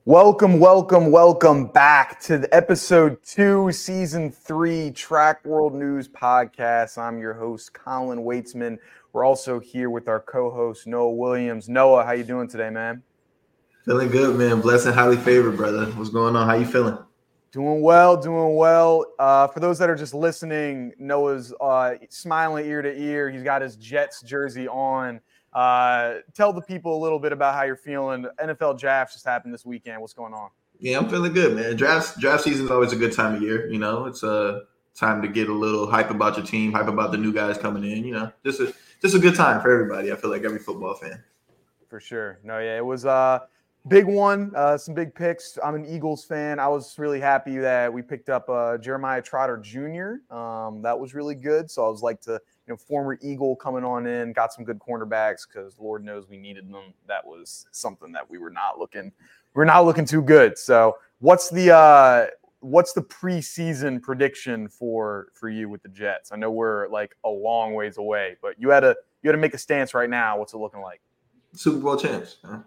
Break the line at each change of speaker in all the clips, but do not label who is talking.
Welcome back to the episode 2, season 3 Track World News podcast. I'm your host, Colin Waitsman. We're also here with our co-host, Noah Williams. Noah, how you doing today, man?
Feeling good, man. Blessed and highly favored, brother. What's going on? How you feeling?
Doing well. For those that are just listening, Noah's smiling ear to ear. He's got his Jets jersey on. Tell the people a little bit about how you're feeling. NFL draft just happened this weekend. What's going on?
Yeah, I'm feeling good, man. Draft season is always a good time of year. You know, it's a time to get a little hype about your team, hype about the new guys coming in. You know, just a good time for everybody. I feel like every football fan.
For sure. No, yeah, it was a big one. Some big picks. I'm an Eagles fan. I was really happy that we picked up Jeremiah Trotter Jr. That was really good. So I was like former Eagle coming on in, got some good cornerbacks because Lord knows we needed them. That was something that we were not looking too good. So what's the preseason prediction for you with the Jets? I know we're like a long ways away, but you had to make a stance right now. What's it looking like?
Super Bowl champs. Huh?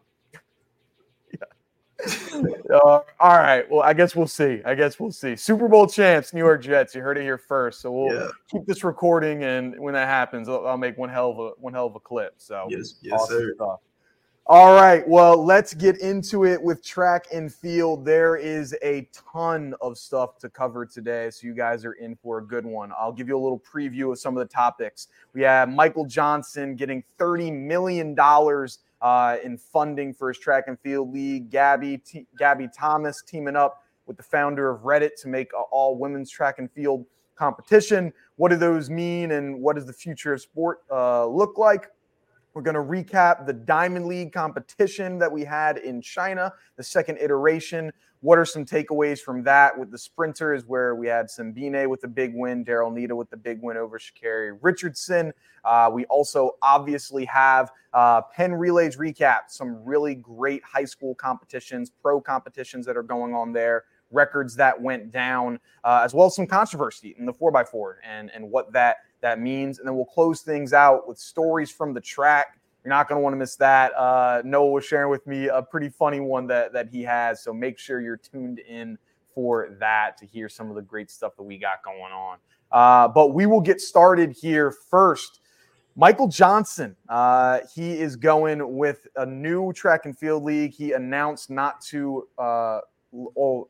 All right. Well, I guess we'll see. Super Bowl champs, New York Jets. You heard it here first. So we'll keep this recording, and when that happens, I'll make one hell of a clip. So
yes,
awesome
sir.
Stuff. All right. Well, let's get into it with track and field. There is a ton of stuff to cover today, so you guys are in for a good one. I'll give you a little preview of some of the topics. We have Michael Johnson getting $30 million in funding for his track and field league. Gabby Thomas teaming up with the founder of Reddit to make an all-women's track and field competition. What do those mean, and what does the future of sport look like? We're going to recap the Diamond League competition that we had in China, the second iteration. What are some takeaways from that with the sprinters, where we had Simbine with the big win, Daryl Nita with the big win over Sha'Carri Richardson. We also obviously have Penn Relays recap, some really great high school competitions, pro competitions that are going on there, records that went down, as well as some controversy in the 4x4 and what that means. And then we'll close things out with stories from the track. You're not going to want to miss that. Noah was sharing with me a pretty funny one that he has, so make sure you're tuned in for that to hear some of the great stuff that we got going on. But we will get started here first. Michael Johnson, he is going with a new track and field league. He announced not too long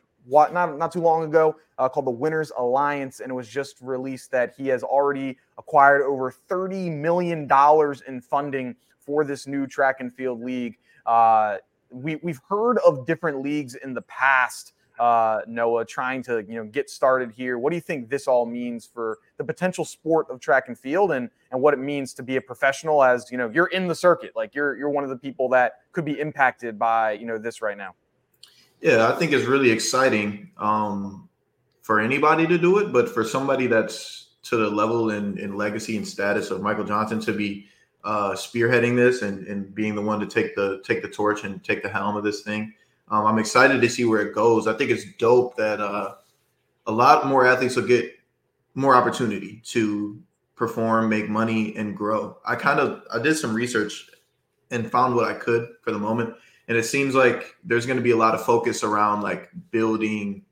ago called the Winners Alliance, and it was just released that he has already acquired over $30 million in funding for this new track and field league. We've heard of different leagues in the past, Noah, trying to get started here. What do you think this all means for the potential sport of track and field, and what it means to be a professional? As you're in the circuit, like you're one of the people that could be impacted by this right now.
Yeah, I think it's really exciting for anybody to do it, but for somebody that's to the level and legacy and status of Michael Johnson to be spearheading this and being the one to take the torch and take the helm of this thing. I'm excited to see where it goes. I think it's dope that a lot more athletes will get more opportunity to perform, make money, and grow. I did some research and found what I could for the moment. And it seems like there's going to be a lot of focus around like building,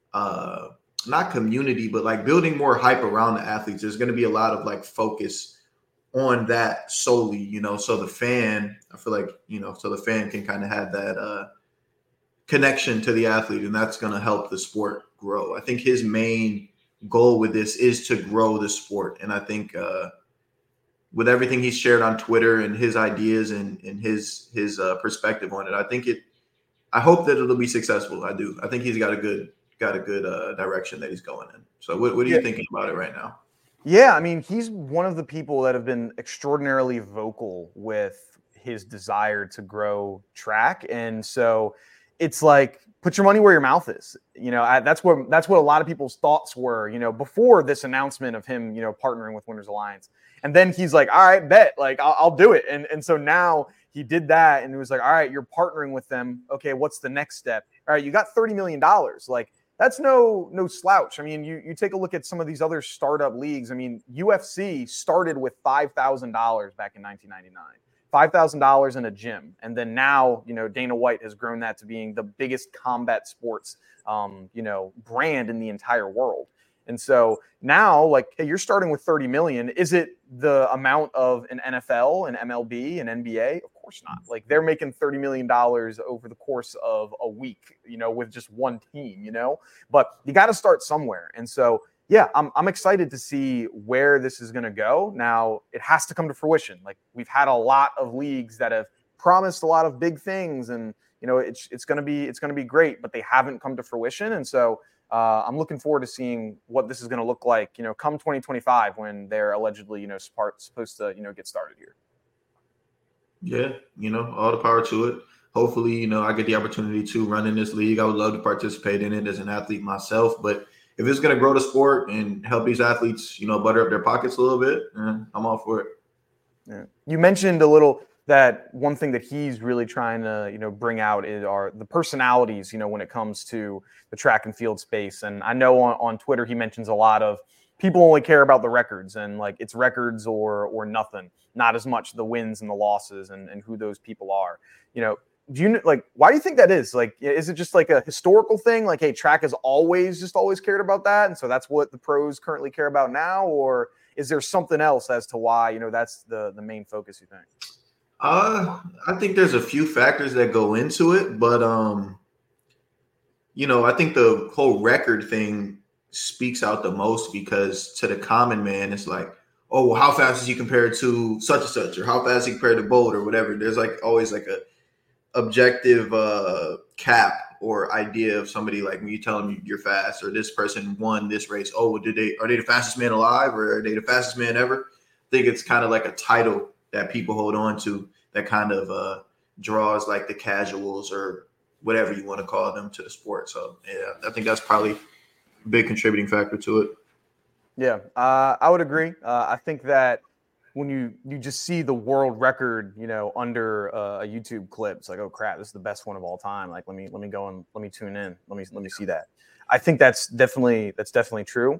not community, but like building more hype around the athletes. There's going to be a lot of like focus on that solely, so the fan, I feel like, so the fan can kind of have that connection to the athlete, and that's going to help the sport grow. I think his main goal with this is to grow the sport. And I think with everything he's shared on Twitter and his ideas and his perspective on it, I hope that it'll be successful. I do. I think he's got a good direction that he's going in. So what are you thinking about it right now?
Yeah, I mean, he's one of the people that have been extraordinarily vocal with his desire to grow track. And so it's like, put your money where your mouth is. That's what a lot of people's thoughts were, before this announcement of him, partnering with Winners Alliance. And then he's like, all right, bet, like I'll do it. And so now he did that, and it was like, all right, you're partnering with them. Okay, what's the next step? All right, you got $30 million. Like, that's no slouch. I mean, you take a look at some of these other startup leagues. I mean, UFC started with $5,000 back in 1999. $5,000 in a gym. And then now, Dana White has grown that to being the biggest combat sports, brand in the entire world. And so now, like, hey, you're starting with 30 million. Is it the amount of an NFL, an MLB, an NBA? Of course not. Like, they're making $30 million over the course of a week, with just one team, but you got to start somewhere. And so, yeah, I'm excited to see where this is going to go. Now, it has to come to fruition. Like, we've had a lot of leagues that have promised a lot of big things, and it's going to be great, but they haven't come to fruition. And so I'm looking forward to seeing what this is going to look like, come 2025 when they're allegedly, supposed to, get started here.
Yeah, all the power to it. Hopefully, I get the opportunity to run in this league. I would love to participate in it as an athlete myself, but if it's going to grow the sport and help these athletes, butter up their pockets a little bit, I'm all for it.
Yeah. You mentioned a little that one thing that he's really trying to, bring out are the personalities, when it comes to the track and field space. And I know on Twitter, he mentions a lot of people only care about the records and like it's records or nothing, not as much the wins and the losses and who those people are. Do you why do you think that is? Like, is it just like a historical thing? Like, hey, track has always cared about that, and so that's what the pros currently care about now, or is there something else as to why that's the main focus, you think?
I think there's a few factors that go into it, but I think the whole record thing speaks out the most because to the common man, it's like, oh, well, how fast is he compared to such and such, or how fast is he compared to Bolt or whatever. There's like always like a objective cap or idea of somebody, like when you tell them you're fast or this person won this race. Oh, are they the fastest man alive or are they the fastest man ever? I think it's kind of like a title that people hold on to that kind of draws like the casuals or whatever you want to call them to the sport. So yeah, I think that's probably a big contributing factor to it.
Yeah, I would agree. I think that when you just see the world record, under a YouTube clip, it's like, oh crap, this is the best one of all time. Like, let me go and let me tune in. Let me see that. I think that's definitely true.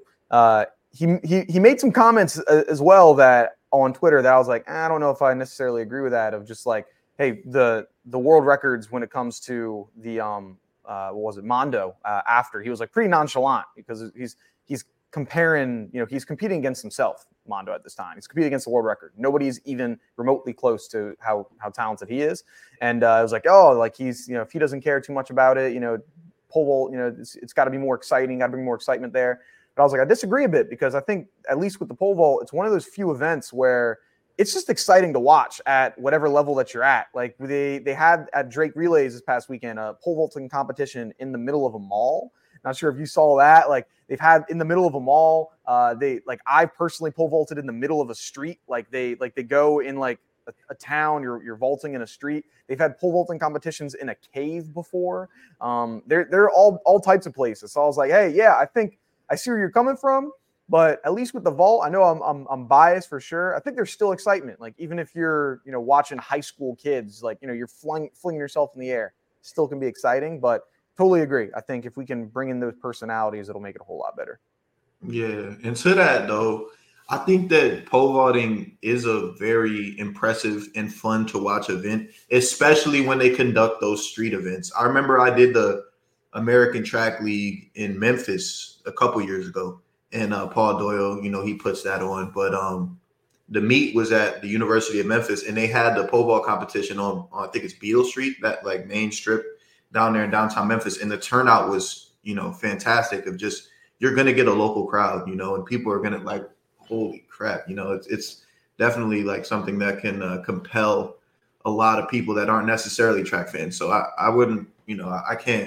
He made some comments as well that on Twitter that I was like, I don't know if I necessarily agree with that. Of just like, hey, the world records when it comes to the what was it, Mondo? After he was like pretty nonchalant because he's comparing, he's competing against himself, Mondo, at this time. He's competing against the world record. Nobody's even remotely close to how talented he is. And it was like, oh, like he's, if he doesn't care too much about it, pole vault, it's got to be more exciting, got to bring more excitement there. But I was like, I disagree a bit because I think at least with the pole vault, it's one of those few events where it's just exciting to watch at whatever level that you're at. Like they had at Drake Relays this past weekend, a pole vaulting competition in the middle of a mall. Not sure if you saw that. Like they've had in the middle of a mall. I personally pole vaulted in the middle of a street. Like they go in like a town. You're vaulting in a street. They've had pole vaulting competitions in a cave before. They're all types of places. So I was like, hey, yeah, I think I see where you're coming from. But at least with the vault, I know I'm biased for sure. I think there's still excitement. Like even if you're watching high school kids, like you're flinging yourself in the air, still can be exciting. But totally agree. I think if we can bring in those personalities, it'll make it a whole lot better.
Yeah, and to that though, I think that pole vaulting is a very impressive and fun to watch event, especially when they conduct those street events. I remember I did the American Track League in Memphis a couple years ago, and Paul Doyle, he puts that on. But the meet was at the University of Memphis, and they had the pole vault competition on I think it's Beale Street, that like main strip down there in downtown Memphis, and the turnout was fantastic. Of just you're gonna get a local crowd, and people are gonna like, holy crap, it's definitely like something that can compel a lot of people that aren't necessarily track fans. So I wouldn't, I can't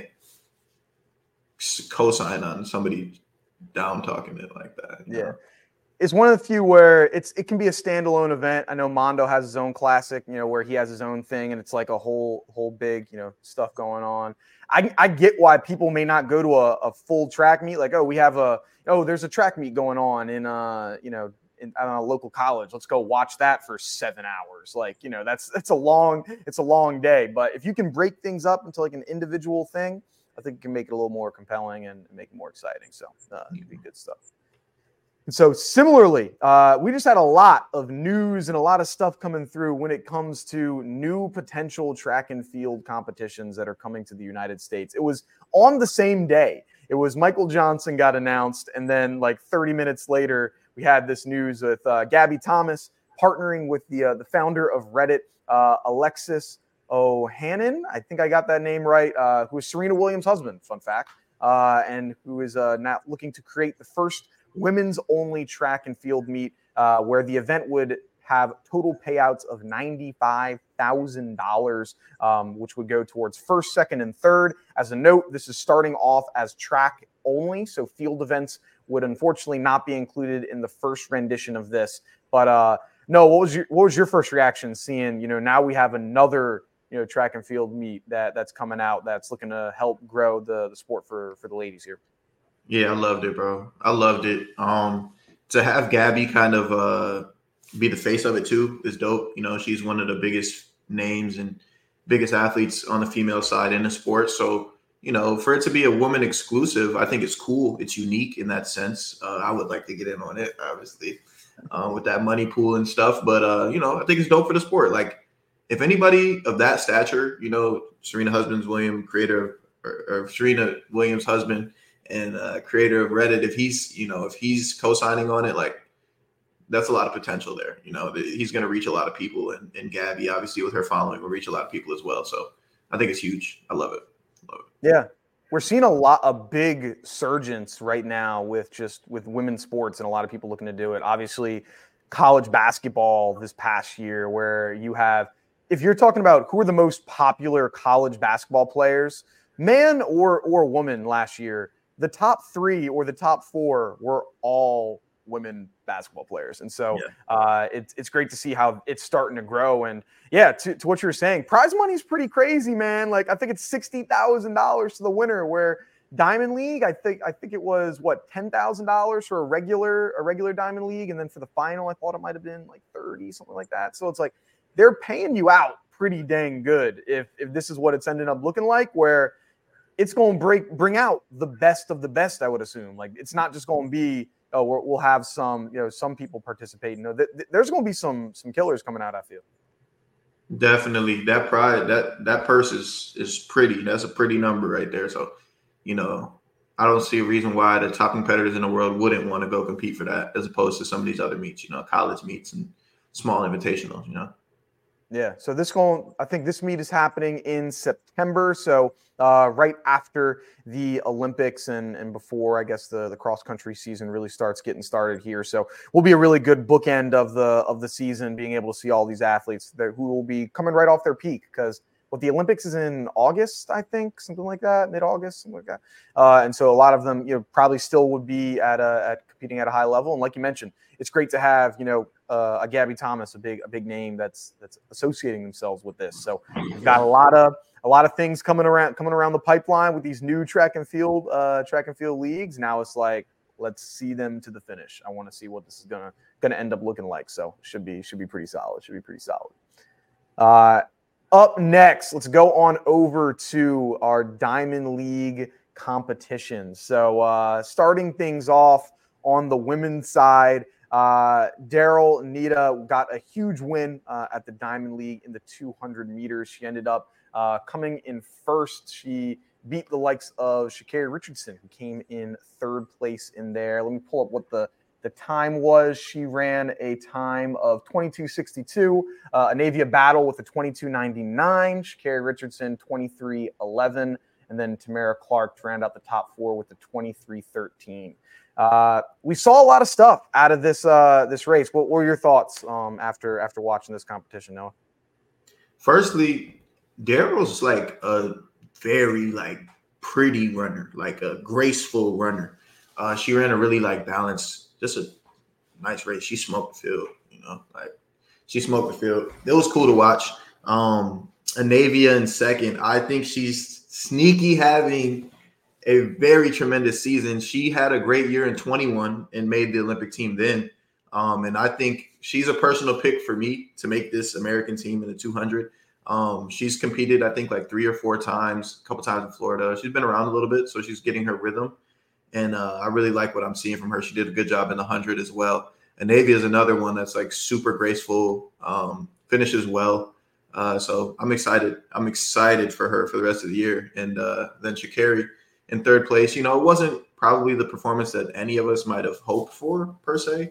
co-sign on somebody down talking it like that.
Yeah. It's one of the few where it can be a standalone event. I know Mondo has his own classic, where he has his own thing and it's like a whole big, stuff going on. I get why people may not go to a full track meet. Like, we have there's a track meet going on in I don't know, local college. Let's go watch that for 7 hours. Like, it's a long day. But if you can break things up into like an individual thing, I think it can make it a little more compelling and make it more exciting. So it'd be good stuff. And so similarly, we just had a lot of news and a lot of stuff coming through when it comes to new potential track and field competitions that are coming to the United States. It was on the same day. It was Michael Johnson got announced, and then like 30 minutes later, we had this news with Gabby Thomas partnering with the founder of Reddit, Alexis Ohanian. I think I got that name right. Who is Serena Williams' husband? Fun fact, and who is now looking to create the first women's only track and field meet where the event would have total payouts of $95,000, which would go towards first, second, and third. As a note, this is starting off as track only, so field events would unfortunately not be included in the first rendition of this. But no, what was your first reaction seeing, now we have another track and field meet that's coming out that's looking to help grow the sport for the ladies here?
Yeah, I loved it, bro. I loved it. To have Gabby kind of be the face of it too is dope. She's one of the biggest names and biggest athletes on the female side in the sport. So, for it to be a woman exclusive, I think it's cool. It's unique in that sense. I would like to get in on it, obviously, with that money pool and stuff. But, I think it's dope for the sport. Like, if anybody of that stature, Serena Williams' husband, and creator of Reddit, if he's co-signing on it, like that's a lot of potential there. He's going to reach a lot of people, and Gabby, obviously, with her following, will reach a lot of people as well. So I think it's huge. I love it.
Yeah, we're seeing a big surgence right now with women's sports, and a lot of people looking to do it. Obviously, college basketball this past year, where you have, if you're talking about who are the most popular college basketball players, man or woman last year, the top 3 or the top 4 were all women basketball players. And so it's great to see how it's starting to grow. And yeah, to what you were saying, prize money is pretty crazy, man. Like I think it's $60,000 to the winner, where Diamond League, I think it was $10,000 for a regular Diamond League. And then for the final, I thought it might've been like 30, something like that. So it's like, they're paying you out pretty dang good. If this is what it's ended up looking like, where it's going to bring out the best of the best, I would assume. Like it's not just going to be, we'll have some people participate. There's going to be some killers coming out, I feel.
Definitely. That prize, that purse is pretty. That's a pretty number right there. So, I don't see a reason why the top competitors in the world wouldn't want to go compete for that, as opposed to some of these other meets, college meets and small invitationals,
Yeah, so I think this meet is happening in September. So right after the Olympics and before, I guess, the cross-country season really starts getting started here. So will be a really good bookend of the season, being able to see all these athletes who will be coming right off their peak, because the Olympics is in August, I think, something like that, mid-August, something like that. And so a lot of them, probably still would be at competing at a high level. And like you mentioned, it's great to have, a Gabby Thomas, a big name that's associating themselves with this. So we've got a lot of things coming around the pipeline with these new track and field leagues. Now it's like, let's see them to the finish. I want to see what this is gonna end up looking like. So should be pretty solid. Up next, let's go on over to our Diamond League competition. So starting things off on the women's side, Daryl Nita got a huge win at the Diamond League in the 200 meters. She ended up coming in first. She beat the likes of Sha'Carri Richardson, who came in third place in there. Let me pull up what the time was. She ran a time of 22:62. Anavia Battle with a 22:99. Sha'Carri Richardson 23:11, and then Tamara Clark round out the top 4 with the 23:13. We saw a lot of stuff out of this race. What were your thoughts after watching this competition, Noah?
Firstly, Daryl's like a very pretty runner, like a graceful runner. She ran a really balanced, just a nice race. She smoked the field, she smoked the field. It was cool to watch. Anavia in second. I think she's sneaky having a very tremendous season. She had a great year in 21 and made the Olympic team then. And I think she's a personal pick for me to make this American team in the 200. She's competed, I think, 3 or 4 times, a couple times in Florida. She's been around a little bit, so she's getting her rhythm. And I really like what I'm seeing from her. She did a good job in the 100 as well. And Navy is another one that's like super graceful, finishes well. So I'm excited. I'm excited for her for the rest of the year. And then Sha'Carri in third place. You know, it wasn't probably the performance that any of us might have hoped for per se.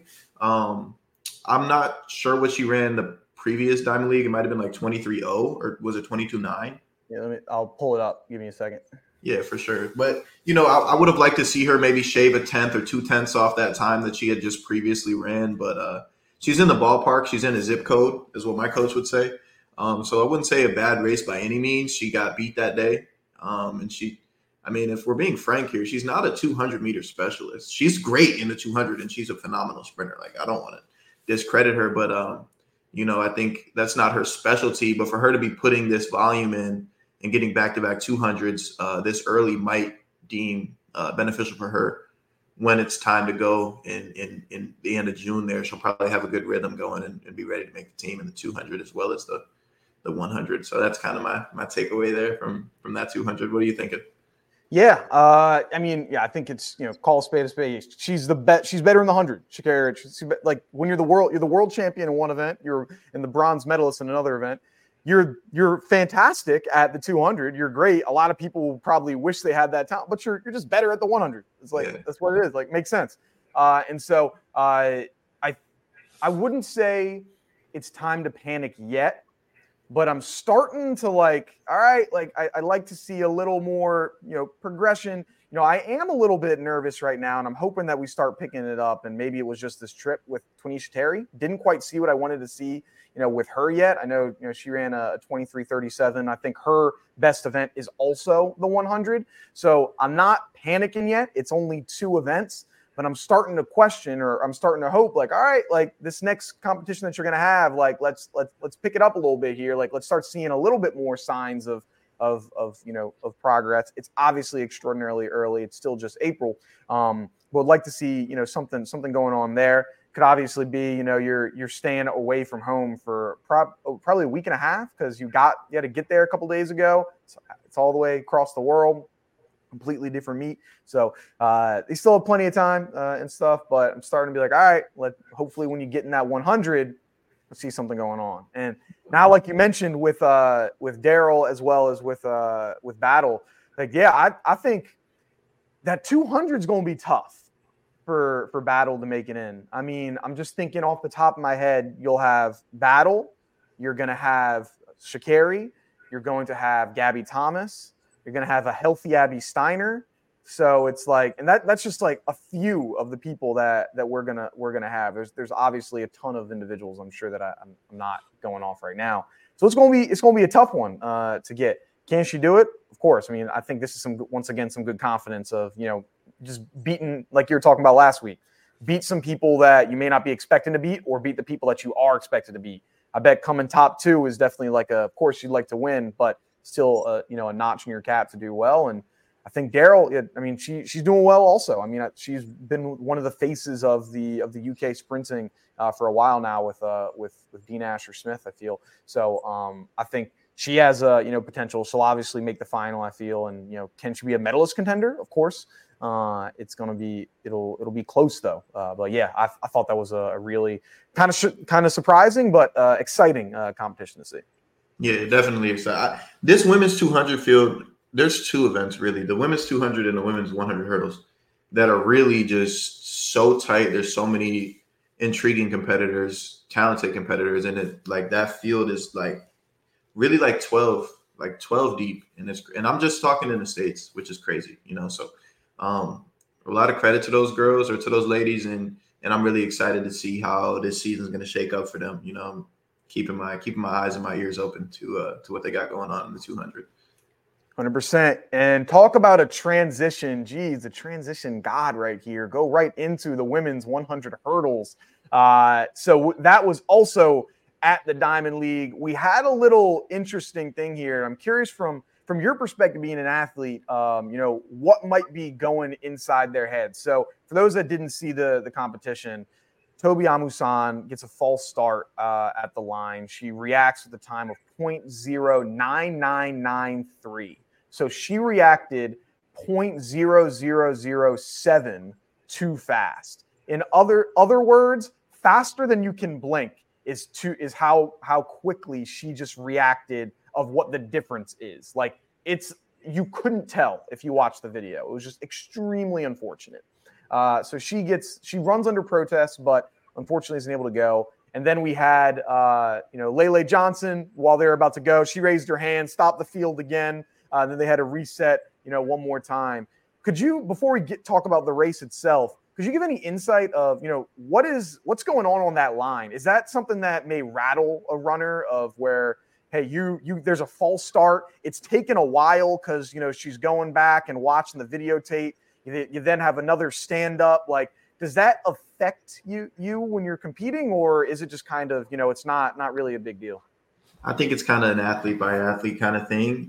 I'm not sure what she ran the previous Diamond League. It might have been like 23-0 or was it 22-9?
Yeah, I'll pull it up. Give me a second.
Yeah, for sure. But, you know, I would have liked to see her maybe shave a tenth or 2/10 off that time that she had just previously ran. But she's in the ballpark. She's in a zip code, is what my coach would say. So I wouldn't say a bad race by any means. She got beat that day. And I mean, if we're being frank here, she's not a 200-meter specialist. She's great in the 200, and she's a phenomenal sprinter. Like, I don't want to discredit her, but, you know, I think that's not her specialty. But for her to be putting this volume in and getting back-to-back 200s this early might deem beneficial for her when it's time to go in the end of June there. She'll probably have a good rhythm going and be ready to make the team in the 200 as well as the 100. So that's kind of my takeaway there from that 200. What are you thinking?
Yeah, I mean, yeah, I think it's, you know, call a spade a spade. She's the best. She's better in the 100. Sha'Carri, like when you're the world champion in one event, you're in the bronze medalist in another event. You're fantastic at the 200. You're great. A lot of people will probably wish they had that talent, but you're just better at the 100. It's like That's what it is. Like, makes sense. And so I wouldn't say it's time to panic yet, but I'm starting to like, all right, like I like to see a little more, you know, progression. You know, I am a little bit nervous right now, and I'm hoping that we start picking it up. And maybe it was just this trip with Twanisha Terry. Didn't quite see what I wanted to see, you know, with her yet. I know, you know, she ran a 23:37. I think her best event is also the 100. So I'm not panicking yet. It's only 2 events. But I'm starting to question, or I'm starting to hope, like, all right, like this next competition that you're going to have, like, let's pick it up a little bit here. Like, let's start seeing a little bit more signs of you know, of progress. It's obviously extraordinarily early. It's still just April. But I'd like to see, you know, something going on there. Could obviously be, you know, you're staying away from home for probably a week and a half because you had to get there a couple days ago. It's all the way across the world. Completely different meet. So they still have plenty of time and stuff, but I'm starting to be like, all right, hopefully when you get in that 100, let's see something going on. And now, like you mentioned with Daryl as well as with Battle, like, yeah, I think that 200 is going to be tough for Battle to make it in. I mean, I'm just thinking off the top of my head, you'll have Battle, you're going to have Sha'Carri, you're going to have Gabby Thomas, you're going to have a healthy Abby Steiner. So it's like, and that's just like a few of the people that we're gonna have. There's obviously a ton of individuals. I'm sure that I'm not going off right now. So it's gonna be a tough one to get. Can she do it? Of course. I mean, I think this is once again some good confidence of, you know, just beating, like you were talking about last week, beat some people that you may not be expecting to beat, or beat the people that you are expected to beat. I bet coming top 2 is definitely like of course you'd like to win, but still, you know, a notch in your cap to do well. And I think Daryl, I mean, she's doing well also. I mean, she's been one of the faces of the UK sprinting for a while now with Dean Asher Smith, I feel. So I think she has you know, potential. She'll obviously make the final, I feel. And, you know, can she be a medalist contender? Of course. It's going to be, it'll be close though. But yeah, I thought that was a really kind of surprising, but exciting competition to see.
Yeah, definitely excited. This women's 200 field, there's 2 events really, the women's 200 and the women's 100 hurdles, that are really just so tight. There's so many intriguing competitors, talented competitors, and it, like, that field is like really like 12 deep, and I'm just talking in the States, which is crazy, you know. So a lot of credit to those girls, or to those ladies, and I'm really excited to see how this season is going to shake up for them. You know, keeping my eyes and my ears open to what they got going on in the 200.
100%. And talk about a transition. Geez, the transition god right here. Go right into the women's 100 hurdles. So that was also at the Diamond League. We had a little interesting thing here. I'm curious from your perspective, being an athlete, you know, what might be going inside their head. So for those that didn't see the competition, Tobi Amusan gets a false start at the line. She reacts with a time of 0.09993. So she reacted 0.0007 too fast. In other words, faster than you can blink is how quickly she just reacted of what the difference is. Like, you couldn't tell if you watched the video. It was just extremely unfortunate. So she runs under protest, but unfortunately isn't able to go. And then we had, Lele Johnson, while they were about to go, she raised her hand, stopped the field again. Then they had to reset, one more time. Could you, before we talk about the race itself, could you give any insight of, what's going on that line? Is that something that may rattle a runner of where, hey, there's a false start. It's taken a while because, she's going back and watching the videotape. You then have another stand up. Like, does that affect you when you're competing, or is it just kind of, it's not really a big deal?
I think it's kind of an athlete by athlete kind of thing.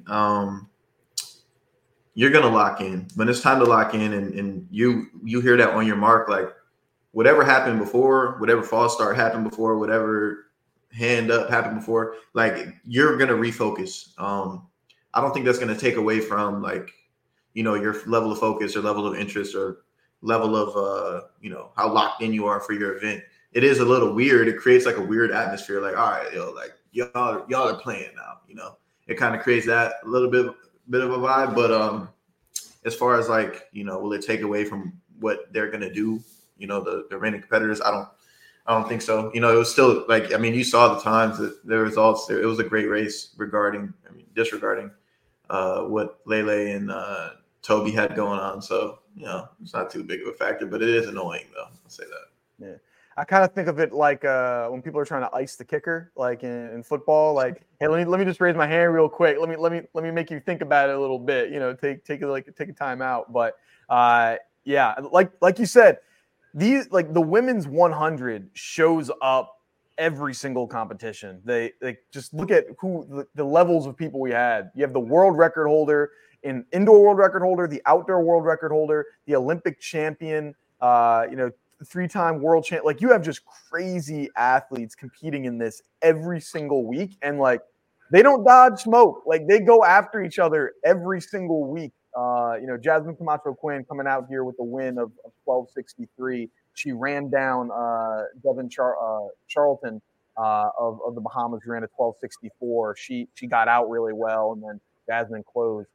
You're going to lock in when it's time to lock in, and you hear that on your mark, like whatever happened before, whatever false start happened before, whatever hand up happened before, like you're going to refocus. I don't think that's going to take away from like, your level of focus or level of interest or level of, how locked in you are for your event. It is a little weird. It creates like a weird atmosphere. Like, all right, like y'all are playing now, it kind of creates that a little bit of a vibe. But as far as like, will it take away from what they're going to do? The remaining competitors, I don't think so. It was still like, you saw the times, the results there. It was a great race disregarding what Lele and Toby had going on. So, it's not too big of a factor, but it is annoying though. I'll say that.
Yeah. I kind of think of it like when people are trying to ice the kicker, like in football, like, hey, let me just raise my hand real quick. Let me make you think about it a little bit, take a time out. But yeah, like you said, the women's 100 shows up every single competition. They just look at who the levels of people we had. You have the world record holder, an indoor world record holder, the outdoor world record holder, the Olympic champion, 3-time world champ. Like, you have just crazy athletes competing in this every single week, and like they don't dodge smoke. Like, they go after each other every single week. Jasmine Camacho Quinn coming out here with a win of 12:63. She ran down Devin Charlton of the Bahamas, who ran a 12:64. She got out really well, and then Jasmine closed.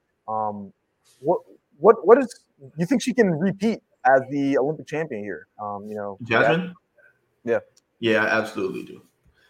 What is, you think she can repeat as the Olympic champion here?
Jasmine?
Yeah,
I absolutely do.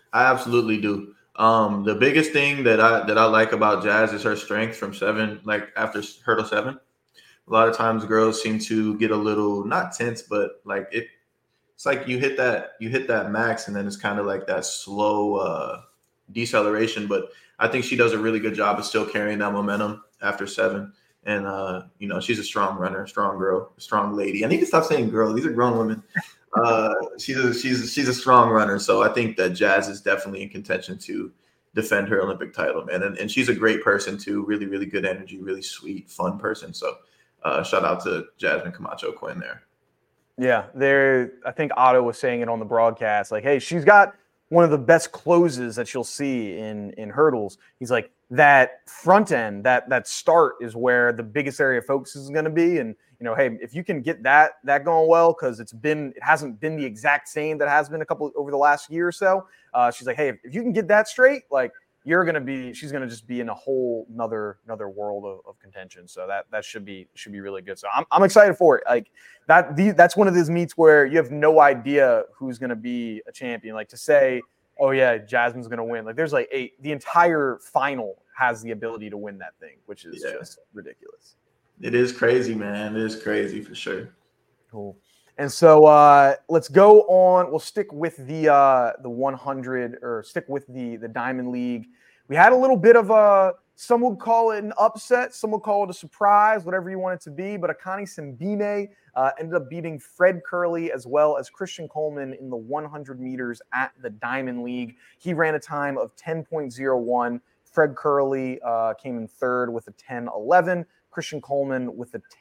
The biggest thing that I like about Jazz is her strength from 7, like after hurdle 7. A lot of times girls seem to get a little, not tense, but like it's like you hit that max, and then it's kind of like that slow deceleration. But I think she does a really good job of still carrying that momentum after 7. And she's a strong runner, strong girl, strong lady. I need to stop saying girl. These are grown women. She's a strong runner. So I think that Jazz is definitely in contention to defend her Olympic title, man. And she's a great person too. Really, really good energy, really sweet, fun person. So shout out to Jasmine Camacho Quinn there.
Yeah, I think Otto was saying it on the broadcast. Like, hey, she's got one of the best closes that you'll see in hurdles. He's like, that front end, that start is where the biggest area of focus is going to be. And, hey, if you can get that going well, because it hasn't been the exact same that has been over the last year or so. She's like, hey, if you can get that straight, like, she's going to just be in a whole another world of contention. So that should be really good. So I'm excited for it. Like, that's one of those meets where you have no idea who's going to be a champion. Like, to say, oh yeah, Jasmine's going to win. Like, there's like the entire final has the ability to win that thing, which is just ridiculous.
It is crazy, man. It is crazy for sure.
Cool. And so let's go on. We'll stick with the 100, or stick with the Diamond League. We had a little bit of some would call it an upset, some would call it a surprise, whatever you want it to be. But Akani Simbine ended up beating Fred Curley as well as Christian Coleman in the 100 meters at the Diamond League. He ran a time of 10.01. Fred Curley came in third with a 10.11. Christian Coleman with a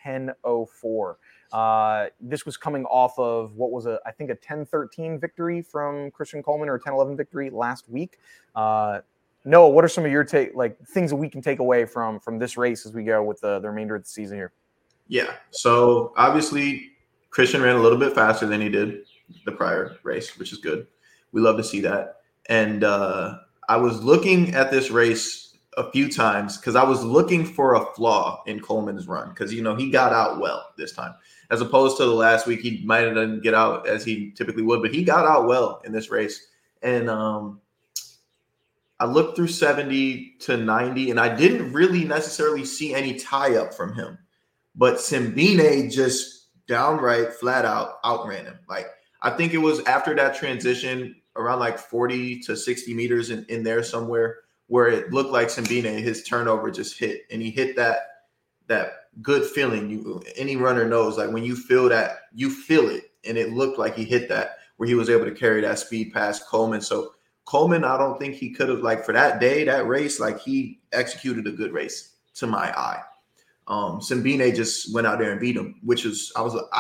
10.04. This was coming off of what was I think a 10.13 victory from Christian Coleman, or a 10.11 victory last week. Noah, what are some of your things that we can take away from this race as we go with the remainder of the season here?
Yeah. So obviously Christian ran a little bit faster than he did the prior race, which is good. We love to see that. And I was looking at this race a few times because I was looking for a flaw in Coleman's run because he got out well this time. As opposed to the last week, he might have didn't get out as he typically would, but he got out well in this race. And I looked through 70 to 90, and I didn't really necessarily see any tie up from him. But Simbine just downright flat out outran him. Like, I think it was after that transition around like 40 to 60 meters in there somewhere where it looked like Simbine, his turnover just hit. And he hit that good feeling. Any runner knows, like when you feel that, you feel it. And it looked like he hit that where he was able to carry that speed past Coleman. So Coleman, I don't think he could have, like, for that day, that race, like, he executed a good race to my eye. Simbine just went out there and beat him, which is,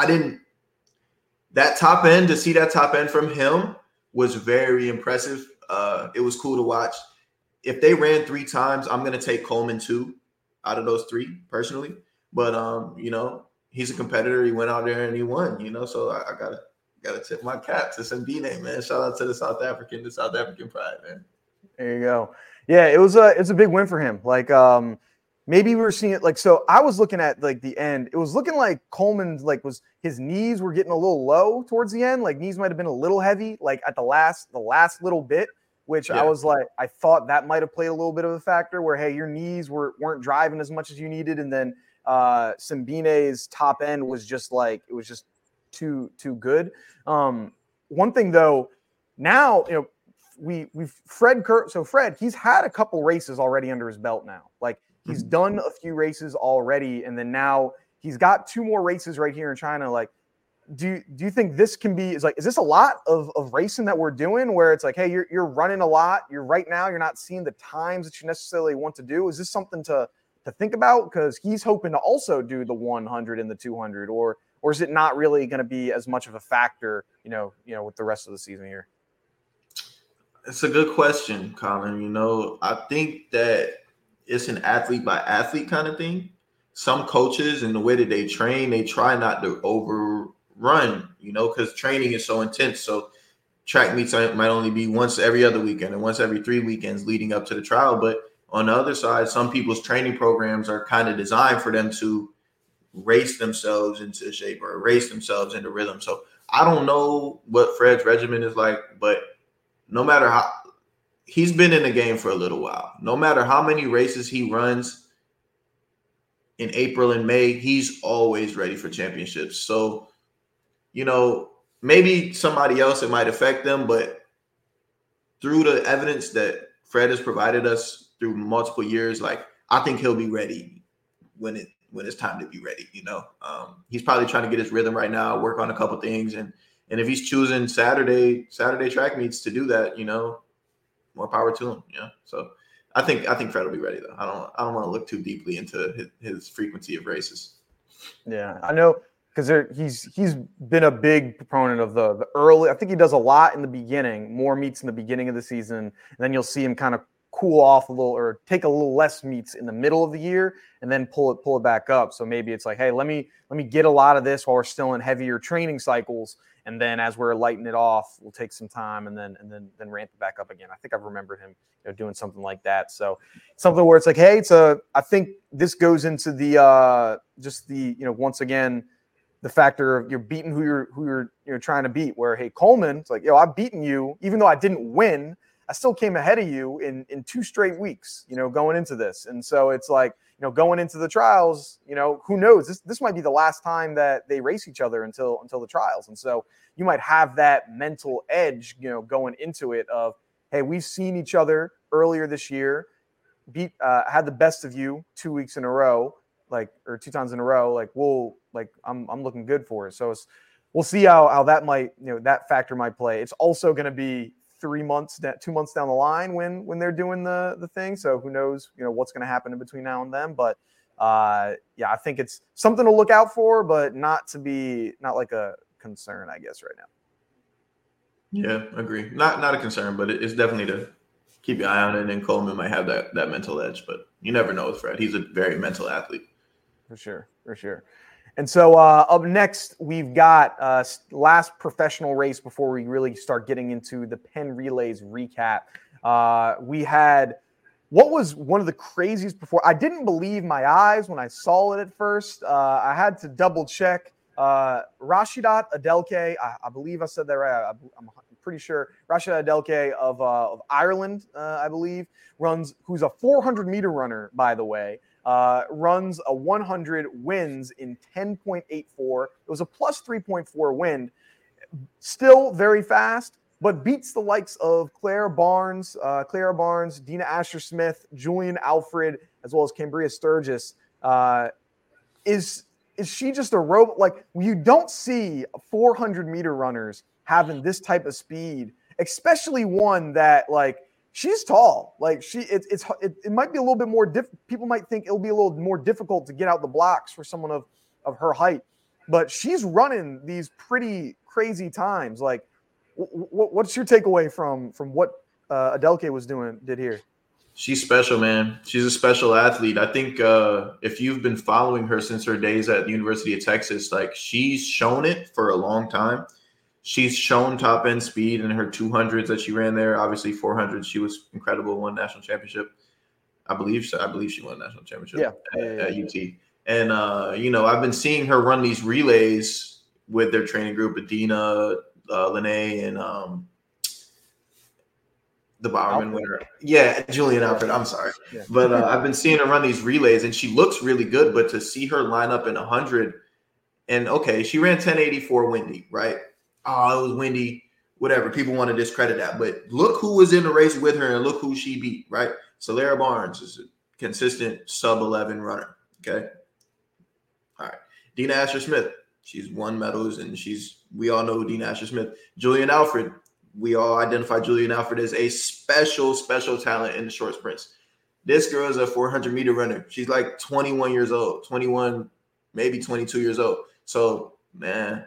that top end, to see that top end from him was very impressive. It was cool to watch. If they ran 3 times, I'm going to take Coleman 2 out of those 3 personally. But, he's a competitor. He went out there and he won, so I gotta tip my cap to Simbine, man. Shout out to the South African pride, man.
There you go. Yeah, it's a big win for him. Like, maybe we were seeing it, like, so I was looking at like the end. It was looking like Coleman's, like, his knees were getting a little low towards the end. Like, knees might have been a little heavy, like at the last little bit, which yeah. I was like, I thought that might have played a little bit of a factor where, hey, your knees weren't driving as much as you needed, and then Simbine's top end was just like, it was just too good. One thing though, now we've Fred Kerr. So Fred, he's had a couple races already under his belt now. Like, he's done a few races already, and then now he's got 2 more races right here in China. Like, do you think this can be, is this a lot of racing that we're doing where it's like, hey, you're running a lot. You're not seeing the times that you necessarily want to do. Is this something to think about? Because he's hoping to also do the 100 and the 200, or is it not really going to be as much of a factor, with the rest of the season here?
It's a good question, Colin. I think that it's an athlete by athlete kind of thing. Some coaches, in the way that they train, they try not to overrun, because training is so intense. So track meets might only be once every other weekend and once every 3 weekends leading up to the trial. But on the other side, some people's training programs are kind of designed for them to race themselves into shape or race themselves into rhythm. So I don't know what Fred's regimen is like, but no matter how, he's been in the game for a little while. No matter how many races he runs in April and May, he's always ready for championships. So, maybe somebody else, it might affect them, but through the evidence that Fred has provided us through multiple years, like, I think he'll be ready when it's time to be ready. He's probably trying to get his rhythm right now, work on a couple things, and if he's choosing Saturday track meets to do that, more power to him. So I think Fred will be ready though. I don't want to look too deeply into his frequency of races.
Yeah, I know, because he's been a big proponent of the early. I think he does a lot in the beginning, more meets in the beginning of the season, and then you'll see him kind of cool off a little or take a little less meets in the middle of the year and then pull it back up. So maybe it's like, hey, let me get a lot of this while we're still in heavier training cycles, and then as we're lighting it off, we'll take some time and then ramp it back up again. I think I've remembered him doing something like that. So something where it's like, hey, I think this goes into the just the once again the factor of you're beating who you're trying to beat. Where, hey, Coleman, it's like, I've beaten you even though I didn't win. I still came ahead of you in 2 straight weeks, going into this. And so it's like, going into the trials, who knows? This might be the last time that they race each other until the trials. And so you might have that mental edge, going into it of, hey, we've seen each other earlier this year, had the best of you 2 weeks in a row, or 2 times in a row. I'm looking good for it. So we'll see how that might, that factor might play. It's also going to be 2 months down the line when they're doing the thing. So who knows, what's going to happen in between now and then. But I think it's something to look out for, but not like a concern, I guess, right now.
Yeah, agree. Not a concern, but it's definitely to keep your eye on it. And Coleman might have that mental edge, but you never know with Fred. He's a very mental athlete.
For sure. And so up next, we've got last professional race before we really start getting into the Penn Relays recap. We had what was one of the craziest before. I didn't believe my eyes when I saw it at first. I had to double check. Rashidat Adelke, I believe I said that right. I'm pretty sure. Rashidat Adelke of Ireland, I believe, who's a 400-meter runner, by the way. Runs a 100, wins in 10.84. It was a plus 3.4 wind. Still very fast, but beats the likes of Clara Barnes, Dina Asher-Smith, Julian Alfred, as well as Cambria Sturgis. Is she just a robot? Like, you don't see 400-meter runners having this type of speed, especially one that, like, she's tall. Like, it might be a little bit more people might think it'll be a little more difficult to get out the blocks for someone of her height, but she's running these pretty crazy times. Like, what's your takeaway from what Adelke did here?
She's special, man. She's a special athlete. I think if you've been following her since her days at the University of Texas, like, she's shown it for a long time. She's shown top end speed in her 200s that she ran there. Obviously, 400s, she was incredible. Won national championship. I believe she won national championship at UT. And I've been seeing her run these relays with their training group, Adina, Lene, and the Bowerman winner. Yeah, Julian Alfred. I'm sorry. Yeah. But I've been seeing her run these relays, and she looks really good. But to see her line up in 100, and okay, she ran 1084 windy, right? Oh, it was windy, whatever. People want to discredit that. But look who was in the race with her, and look who she beat, right? Clara Barnes is a consistent sub-11 runner, okay? All right. Dina Asher-Smith, she's won medals, and we all know Dina Asher-Smith. Julian Alfred, we all identify Julian Alfred as a special talent in the short sprints. This girl is a 400-meter runner. She's like 21 years old, 21, maybe 22 years old. So, man,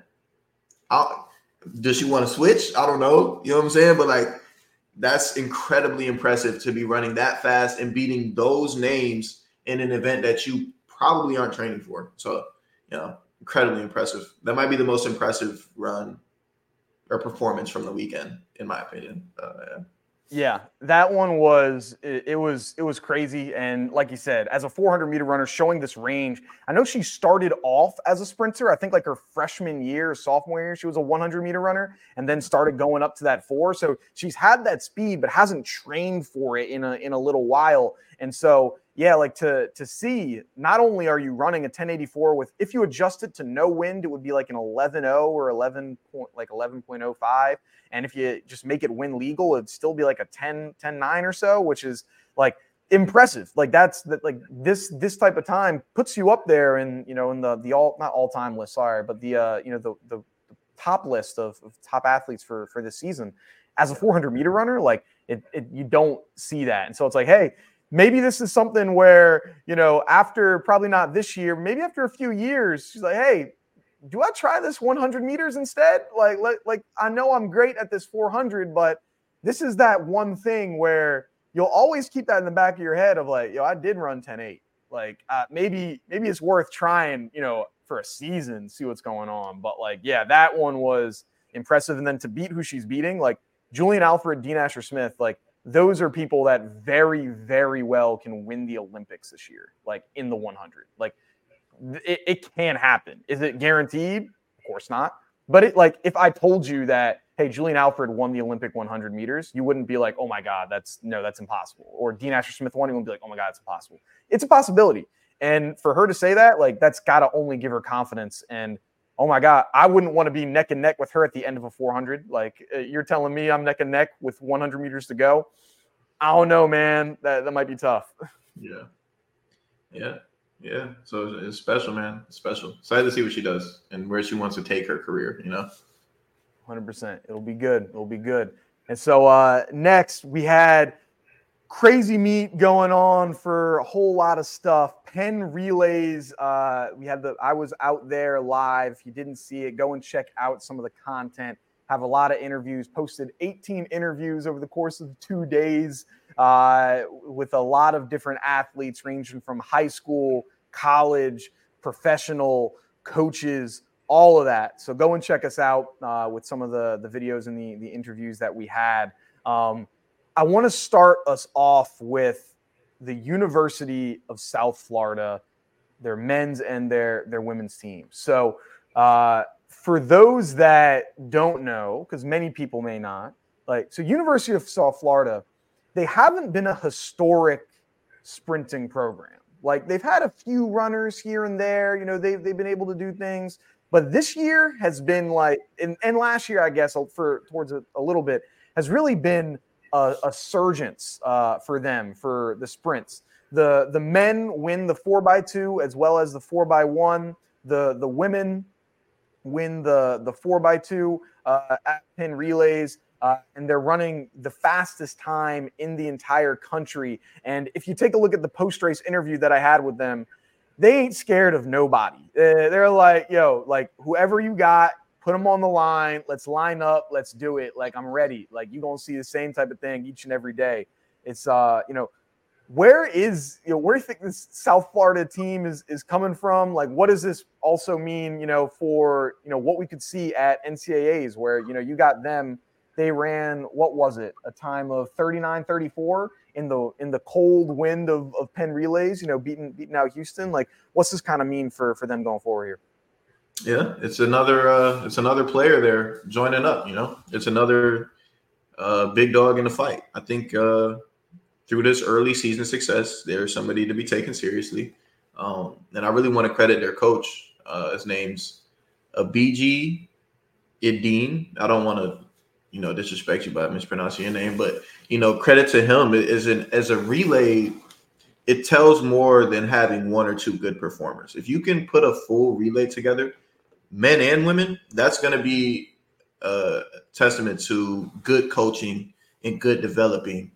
does she want to switch? I don't know. You know what I'm saying? But, like, that's incredibly impressive to be running that fast and beating those names in an event that you probably aren't training for. So, incredibly impressive. That might be the most impressive run or performance from the weekend, in my opinion.
Yeah, that one was crazy. And like you said, as a 400-meter runner showing this range, I know she started off as a sprinter. I think like her freshman year, sophomore year, she was a 100-meter runner and then started going up to that 4. So she's had that speed, but hasn't trained for it in a little while. And so, yeah, like to see, not only are you running a 1084 with, if you adjust it to no wind, it would be like an 11.0 or 11.05. And if you just make it wind legal, it'd still be like a 10.9 or so, which is like impressive. Like this type of time puts you up there in the not all time list, sorry, but the top list of top athletes for this season. As a 400-meter runner, like you don't see that. And so it's like, hey, maybe this is something where, after probably not this year, maybe after a few years, she's like, hey, do I try this 100 meters instead? Like I know I'm great at this 400, but this is that one thing where you'll always keep that in the back of your head of like, I did run 10.8. Like maybe it's worth trying, for a season, see what's going on. But like, yeah, that one was impressive. And then to beat who she's beating, like Julian Alfred, Dina Asher-Smith, like those are people that very, very well can win the Olympics this year, like in the 100. Like it can happen. Is it guaranteed? Of course not. But if I told you that, hey, Julian Alfred won the Olympic 100 meters, you wouldn't be like, oh my God, that's impossible. Or Dina Asher-Smith won, you wouldn't be like, oh my God, it's impossible. It's a possibility. And for her to say that, like, that's got to only give her confidence. And oh my God, I wouldn't want to be neck and neck with her at the end of a 400. Like, you're telling me I'm neck and neck with 100 meters to go. I don't know, man. That might be tough.
Yeah. So it's special, man. It's special. Excited to see what she does and where she wants to take her career,
100%. It'll be good. And so next we had crazy meet going on for a whole lot of stuff. Penn Relays. I was out there live. If you didn't see it, go and check out some of the content. Have a lot of interviews, posted 18 interviews over the course of 2 days with a lot of different athletes ranging from high school, college, professional coaches, all of that. So go and check us out with some of the videos and the interviews that we had. I want to start us off with the University of South Florida, their men's and their women's team. So for those that don't know, because many people may not, so University of South Florida, they haven't been a historic sprinting program. Like, they've had a few runners here and there, they've been able to do things, but this year has been and last year, I guess, towards a little bit, has really been a surgence for them for the sprints. The men win the 4x2 as well as the 4x1. The women win the 4x2 at Penn Relays. And they're running the fastest time in the entire country. And if you take a look at the post-race interview that I had with them, they ain't scared of nobody. They're like, yo, whoever you got, put them on the line. Let's line up. Let's do it. I'm ready. You're going to see the same type of thing each and every day. It's, where do you think this South Florida team is coming from? What does this also mean, for, what we could see at NCAAs where, you got them. They ran, what was it, a time of 39-34 in the cold wind of Penn Relays, beating out Houston. What's this kind of mean for them going forward here?
Yeah, it's another player there joining up. It's another big dog in the fight. I think through this early season success, there's somebody to be taken seriously, and I really want to credit their coach. His name's Abiji Ideen. I don't want to disrespect you by mispronouncing your name, but credit to him as a relay. It tells more than having one or two good performers. If you can put a full relay together, men and women, that's going to be a testament to good coaching and good developing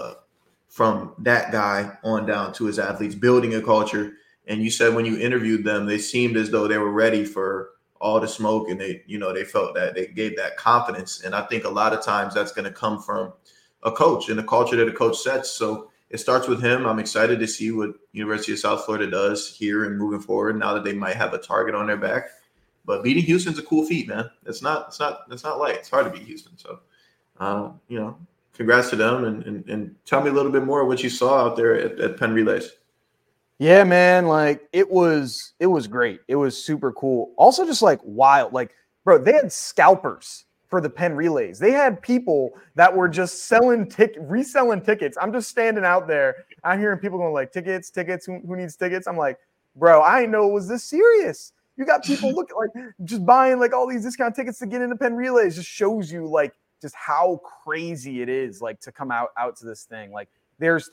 from that guy on down to his athletes, building a culture. And you said when you interviewed them, they seemed as though they were ready for all the smoke, and they felt that they gave that confidence. And I think a lot of times that's going to come from a coach and the culture that a coach sets. So it starts with him. I'm excited to see what University of South Florida does here and moving forward now that they might have a target on their back. But beating Houston's a cool feat, man. It's not light. It's hard to beat Houston. So, congrats to them, and tell me a little bit more of what you saw out there at Penn Relays.
Yeah, man, it was great. It was super cool. Also just wild. Bro, they had scalpers for the Penn Relays. They had people that were just reselling tickets. I'm just standing out there. I'm hearing people going tickets, who needs tickets? I'm like, bro, I didn't know it was this serious. You got people looking just buying all these discount tickets to get into Penn Relays. Just shows you just how crazy it is to come out to this thing. There's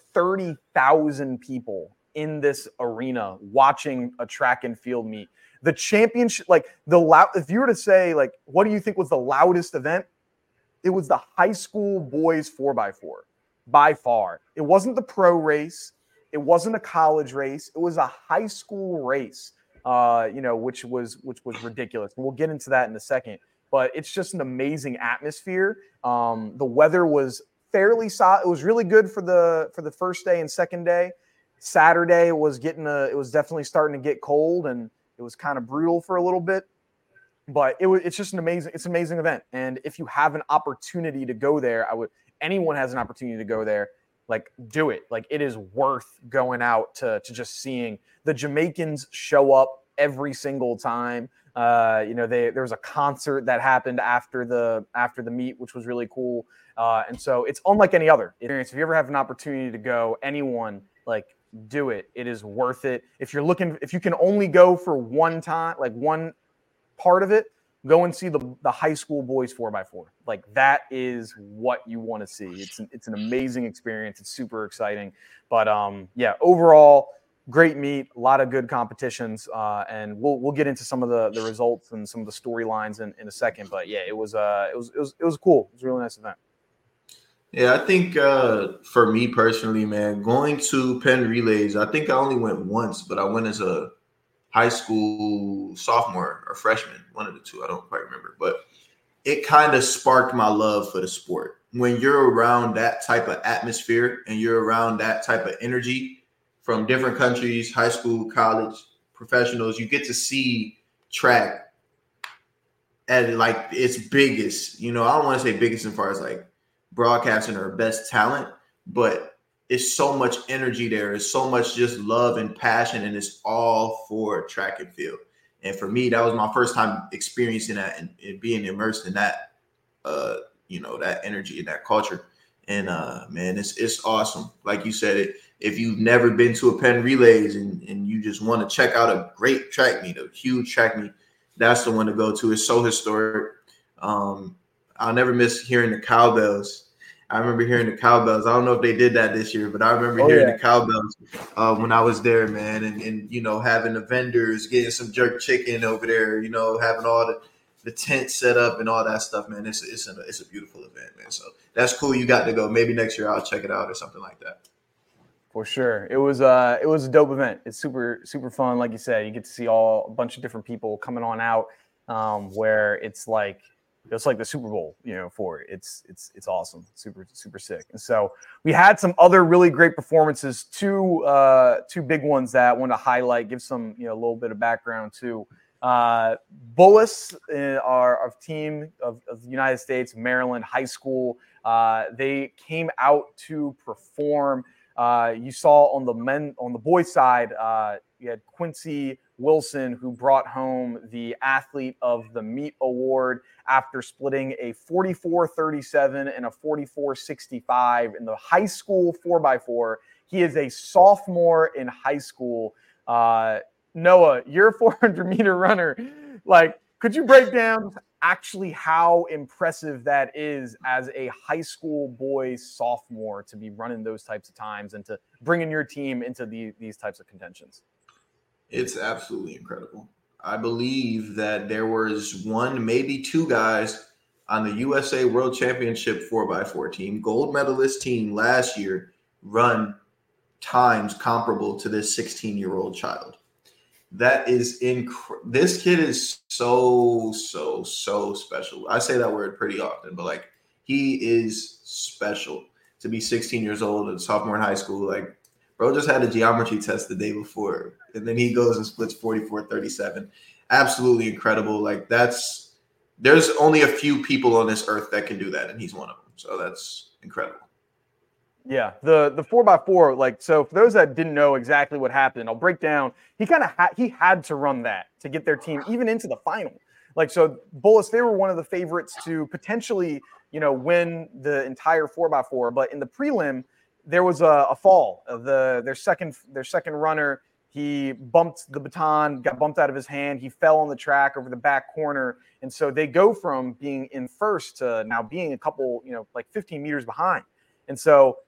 30,000 people in this arena watching a track and field meet. The championship, if you were to say, what do you think was the loudest event? It was the high school boys 4x4 by far. It wasn't the pro race. It wasn't a college race. It was a high school race, which was ridiculous. And we'll get into that in a second, but it's just an amazing atmosphere. The weather was fairly solid. It was really good for the first day and second day. Saturday it was definitely starting to get cold, and it was kind of brutal for a little bit, but it's just an amazing event. And if you have an opportunity to go there, anyone has an opportunity to go there, do it. It is worth going out to just seeing the Jamaicans show up every single time. There was a concert that happened after the meet, which was really cool. And so it's unlike any other experience. If you ever have an opportunity to go, anyone, do it. It is worth it. If you can only go for one time, one part of it, go and see the high school boys 4x4. That is what you want to see. It's an amazing experience. It's super exciting. But overall, great meet, a lot of good competitions, and we'll get into some of the results and some of the storylines in a second. But yeah, it was cool. It was a really nice event.
Yeah, I think for me personally, man, going to Penn Relays, I think I only went once, but I went as a high school sophomore or freshman, one of the two. I don't quite remember, but it kind of sparked my love for the sport. When you're around that type of atmosphere and you're around that type of energy from different countries, high school, college, professionals, you get to see track at like its biggest. You know, I don't want to say biggest as far as like broadcasting or best talent, but it's so much energy there. It's so much just love and passion, and it's all for track and field. And for me, that was my first time experiencing that and being immersed in that, that energy and that culture. And man, it's awesome. Like you said, if you've never been to a Penn Relays and you just want to check out a great track meet, a huge track meet, that's the one to go to. It's so historic. I'll never miss hearing the cowbells. I remember hearing the cowbells. I don't know if they did that this year, but I remember hearing the cowbells when I was there, man. And having the vendors, getting some jerk chicken over there, having all the tent set up and all that stuff, man. It's a beautiful event, man. So that's cool. You got to go. Maybe next year I'll check it out or something like that.
For sure. It was a dope event. It's super, super fun. Like you said, you get to see a bunch of different people coming on out, where it's like the Super Bowl, for it. It's awesome. Super, super sick. And so we had some other really great performances, two big ones that I want to highlight, give some, a little bit of background to. Bullis, our team of the United States, Maryland high school. They came out to perform. You saw on the boys side, you had Quincy Wilson, who brought home the Athlete of the Meet award after splitting a 44-37 and a 44-65 in the high school 4x4. He is a sophomore in high school. Noah, you're a 400-meter runner. Like, could you break down actually how impressive that is as a high school boy sophomore to be running those types of times and to bringing your team into these types of contentions?
It's absolutely incredible. I believe that there was one, maybe two guys on the USA World Championship 4x4 team, gold medalist team last year, run times comparable to this 16-year-old child. That is this kid is so special. I say that word pretty often, but like, he is special to be 16 years old and sophomore in high school. Like, bro just had a geometry test the day before, and then he goes and splits 44-37. Absolutely incredible. Like, there's only a few people on this earth that can do that, and he's one of them. So that's incredible.
Yeah, the 4x4, like, so for those that didn't know exactly what happened, I'll break down. He kind of he had to run that to get their team even into the final. Like, so Bullis, they were one of the favorites to potentially, win the entire 4x4, but in the prelim, there was a fall. Their second runner, he bumped the baton, got bumped out of his hand. He fell on the track over the back corner, and so they go from being in first to now being a couple, like 15 meters behind. And so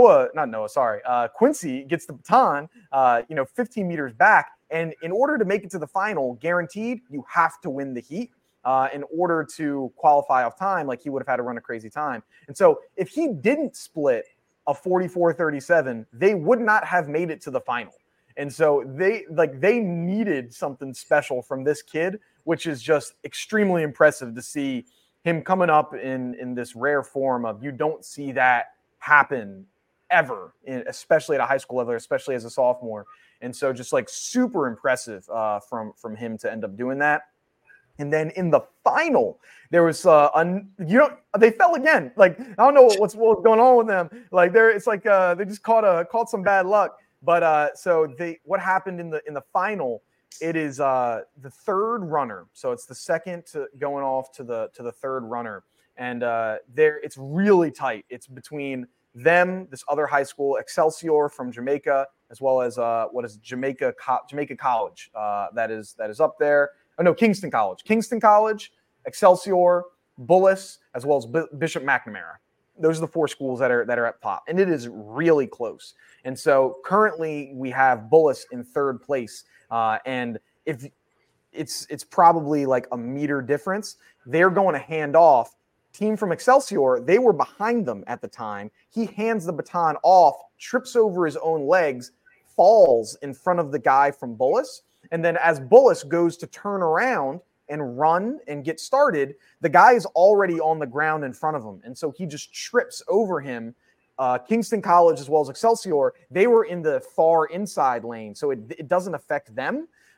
Quincy gets the baton, 15 meters back. And in order to make it to the final, guaranteed, you have to win the heat in order to qualify off time. Like, he would have had to run a crazy time. And so if he didn't split a 44-37, they would not have made it to the final. And so they needed something special from this kid, which is just extremely impressive to see him coming up in this rare form of, you don't see that happen ever, especially at a high school level, especially as a sophomore. And so just like super impressive from him to end up doing that. And then in the final, there was they fell again. Like, I don't know what's going on with them. Like, it's like they just caught some bad luck. But so what happened in the final? It is the third runner. So it's the second going off to the third runner. And it's really tight. It's between them, this other high school, Excelsior from Jamaica, as well as Jamaica College that is up there. Oh no, Kingston College, Excelsior, Bullis, as well as Bishop McNamara. Those are the four schools that are at top, and it is really close. And so currently we have Bullis in third place, and if it's probably like a meter difference, they're going to hand off. Team from Excelsior, they were behind them at the time. He hands the baton off, trips over his own legs, falls in front of the guy from Bullis. And then as Bullis goes to turn around and run and get started, the guy is already on the ground in front of him. And so he just trips over him. Kingston College, as well as Excelsior, they were in the far inside lane, so it doesn't affect them.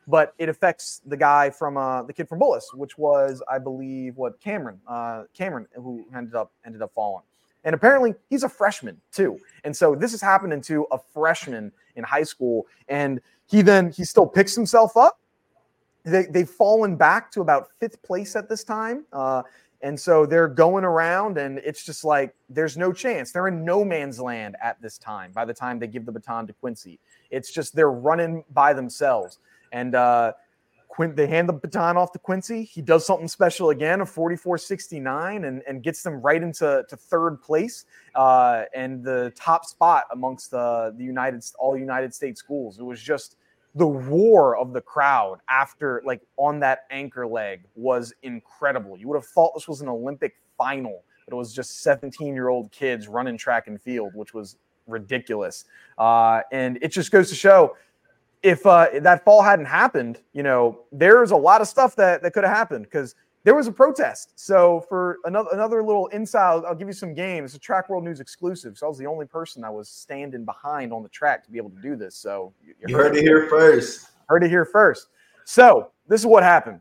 but it affects the guy from the kid from Bullis, which was, I believe, Cameron who ended up falling. And apparently he's a freshman too. And so this is happening to a freshman in high school. And he still picks himself up. They've fallen back to about 5th place at this time. And so they're going around, and it's just like there's no chance. They're in no man's land at this time by the time they give the baton to Quincy. It's just they're running by themselves. And they hand the baton off to Quincy. He does something special again, a 44.69, and gets them right into 3rd place and the top spot amongst all United States schools. It was just the roar of the crowd after, like, on that anchor leg was incredible. You would have thought this was an Olympic final, but it was just 17-year-old kids running track and field, which was ridiculous. And it just goes to show, if that fall hadn't happened, there's a lot of stuff that could have happened, because there was a protest. So for another little inside, I'll give you some game. It's a Track World News exclusive. So I was the only person that was standing behind on the track to be able to do this. So
you heard it here first.
Heard it here first. So this is what happened.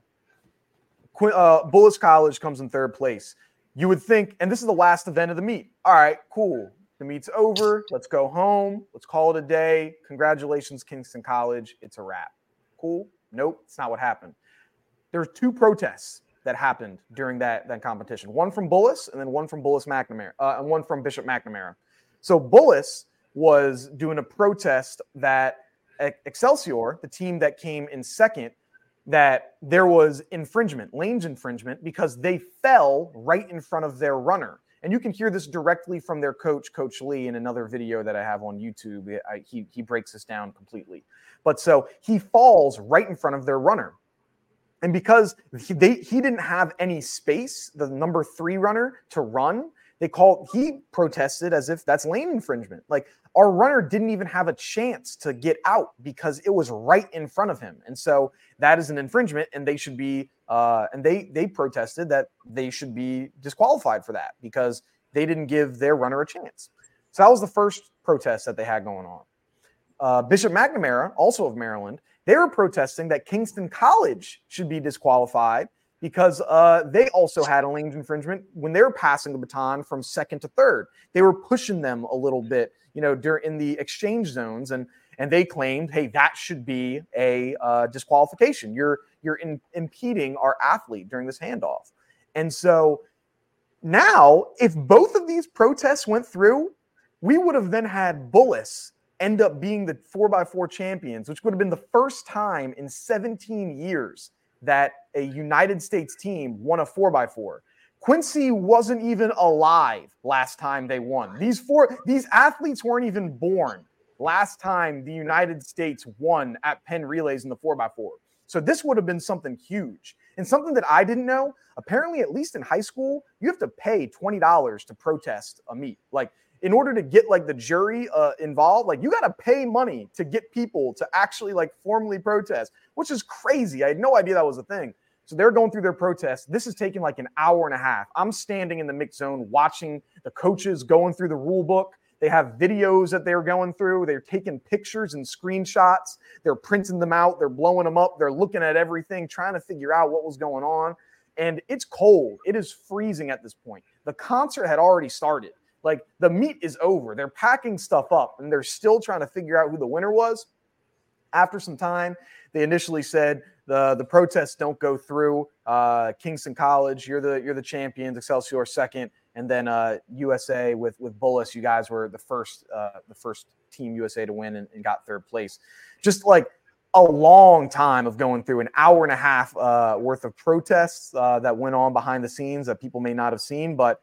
Bullis College comes in 3rd place. You would think, and this is the last event of the meet. All right, cool. The meet's over. Let's go home. Let's call it a day. Congratulations, Kingston College. It's a wrap. Cool? Nope, it's not what happened. There were 2 protests that happened during that competition. One from Bullis, and then one from McNamara, and one from Bishop McNamara. So Bullis was doing a protest that Excelsior, the team that came in 2nd, that there was lanes infringement, because they fell right in front of their runner. And you can hear this directly from their coach, Coach Lee, in another video that I have on YouTube. He breaks this down completely. But so he falls right in front of their runner. And because he didn't have any space, the number 3 runner, to run, he protested as if that's lane infringement. Like, our runner didn't even have a chance to get out because it was right in front of him. And so that is an infringement, and they should be and they protested that they should be disqualified for that because they didn't give their runner a chance. So that was the first protest that they had going on. Bishop McNamara, also of Maryland, they were protesting that Kingston College should be disqualified because they also had a lane infringement when they were passing the baton from 2nd to 3rd. They were pushing them a little bit, in the exchange zones, and they claimed, hey, that should be a disqualification. You're impeding our athlete during this handoff. And so now, if both of these protests went through, we would have then had Bullis end up being the 4x4 champions, which would have been the first time in 17 years that a United States team won a 4x4. Quincy wasn't even alive last time they won. These athletes weren't even born last time the United States won at Penn Relays in the 4x4. So this would have been something huge. And something that I didn't know, apparently, at least in high school, you have to pay $20 to protest a meet. Like, in order to get the jury involved, you got to pay money to get people to actually formally protest, which is crazy. I had no idea that was a thing. So they're going through their protest. This is taking an hour and a half. I'm standing in the mix zone watching the coaches going through the rule book. They have videos that they're going through. They're taking pictures and screenshots. They're printing them out. They're blowing them up. They're looking at everything, trying to figure out what was going on. And it's cold. It is freezing at this point. The concert had already started. The meet is over. They're packing stuff up, and they're still trying to figure out who the winner was. After some time, they initially said the protests don't go through. Kingston College, you're the champions. Excelsior 2nd, and then USA with Bullis. You guys were the first team USA to win and got 3rd place. Just a long time of going through, an hour and a half worth of protests that went on behind the scenes that people may not have seen, but.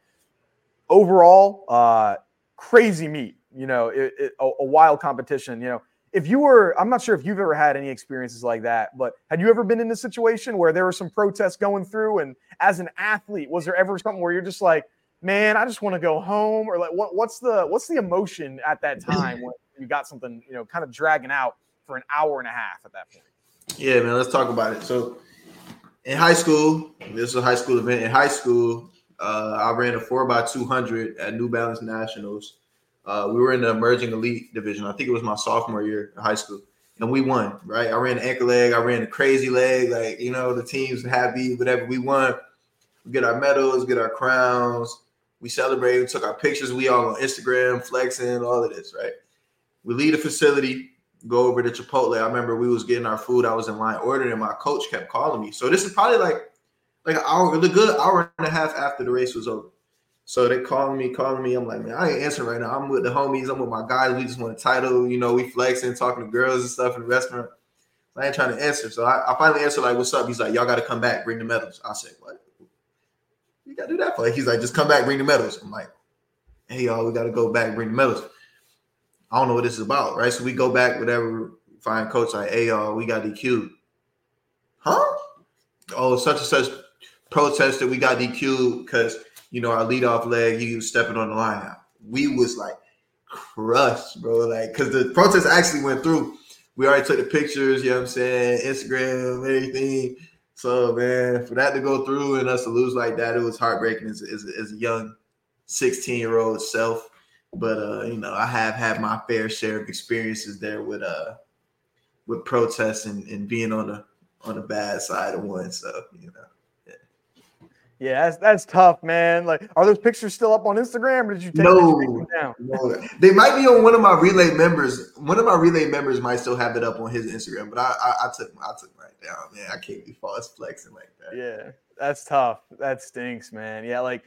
Overall, crazy meet, a wild competition. If you were, I'm not sure if you've ever had any experiences like that, but had you ever been in a situation where there were some protests going through, and as an athlete, was there ever something where you're just like, man, I just want to go home, or what's the emotion at that time when you got something, kind of dragging out for an hour and a half at that point?
Yeah, man, let's talk about it. So in high school, this is a high school event. In high school, I ran a 4x200 at New Balance Nationals. We were in the emerging elite division. I think it was my sophomore year in high school. and we won, right? I ran the anchor leg, I ran the crazy leg, like, you know, the team's happy, whatever. We won. We get our medals, get our crowns. We celebrate, we took our pictures. We all on Instagram, flexing, all of this, right? We leave the facility, go over to Chipotle. I remember we was getting our food. I was in line ordering, and my coach kept calling me. So this is probably like an hour, the good hour and a half after the race was over. So they calling me. I'm like, man, I ain't answering right now. I'm with the homies. I'm with my guys. We just want a title. You know, we flexing, talking to girls and stuff in the restaurant. I ain't trying to answer. So I finally answered, like, what's up? He's like, y'all got to come back, bring the medals. I said, what? You got to do that for? He's like, just come back, bring the medals. I'm like, hey, y'all, we got to go back, bring the medals. I don't know what this is about, right? So we go back, whatever, find coach, like, hey, y'all, we got DQ'd. Huh? Oh, such and such protested, we got DQ'd because, you know, our leadoff leg, he was stepping on the line. We was like crushed, bro. Like, because the protest actually went through. We already took the pictures, you know what I'm saying, Instagram, everything. So, man, for that to go through and us to lose like that, it was heartbreaking as a young 16-year-old self. But, you know, I have had my fair share of experiences there with protests and being on the bad side of one. So, you know.
Yeah, that's tough, man. Like, are those pictures still up on Instagram, or did you take them down?
No, they might be on one of my relay members. One of my relay members might still have it up on his Instagram, but I took mine down, man. I can't be false flexing like that.
Yeah, that's tough. That stinks, man. Yeah, like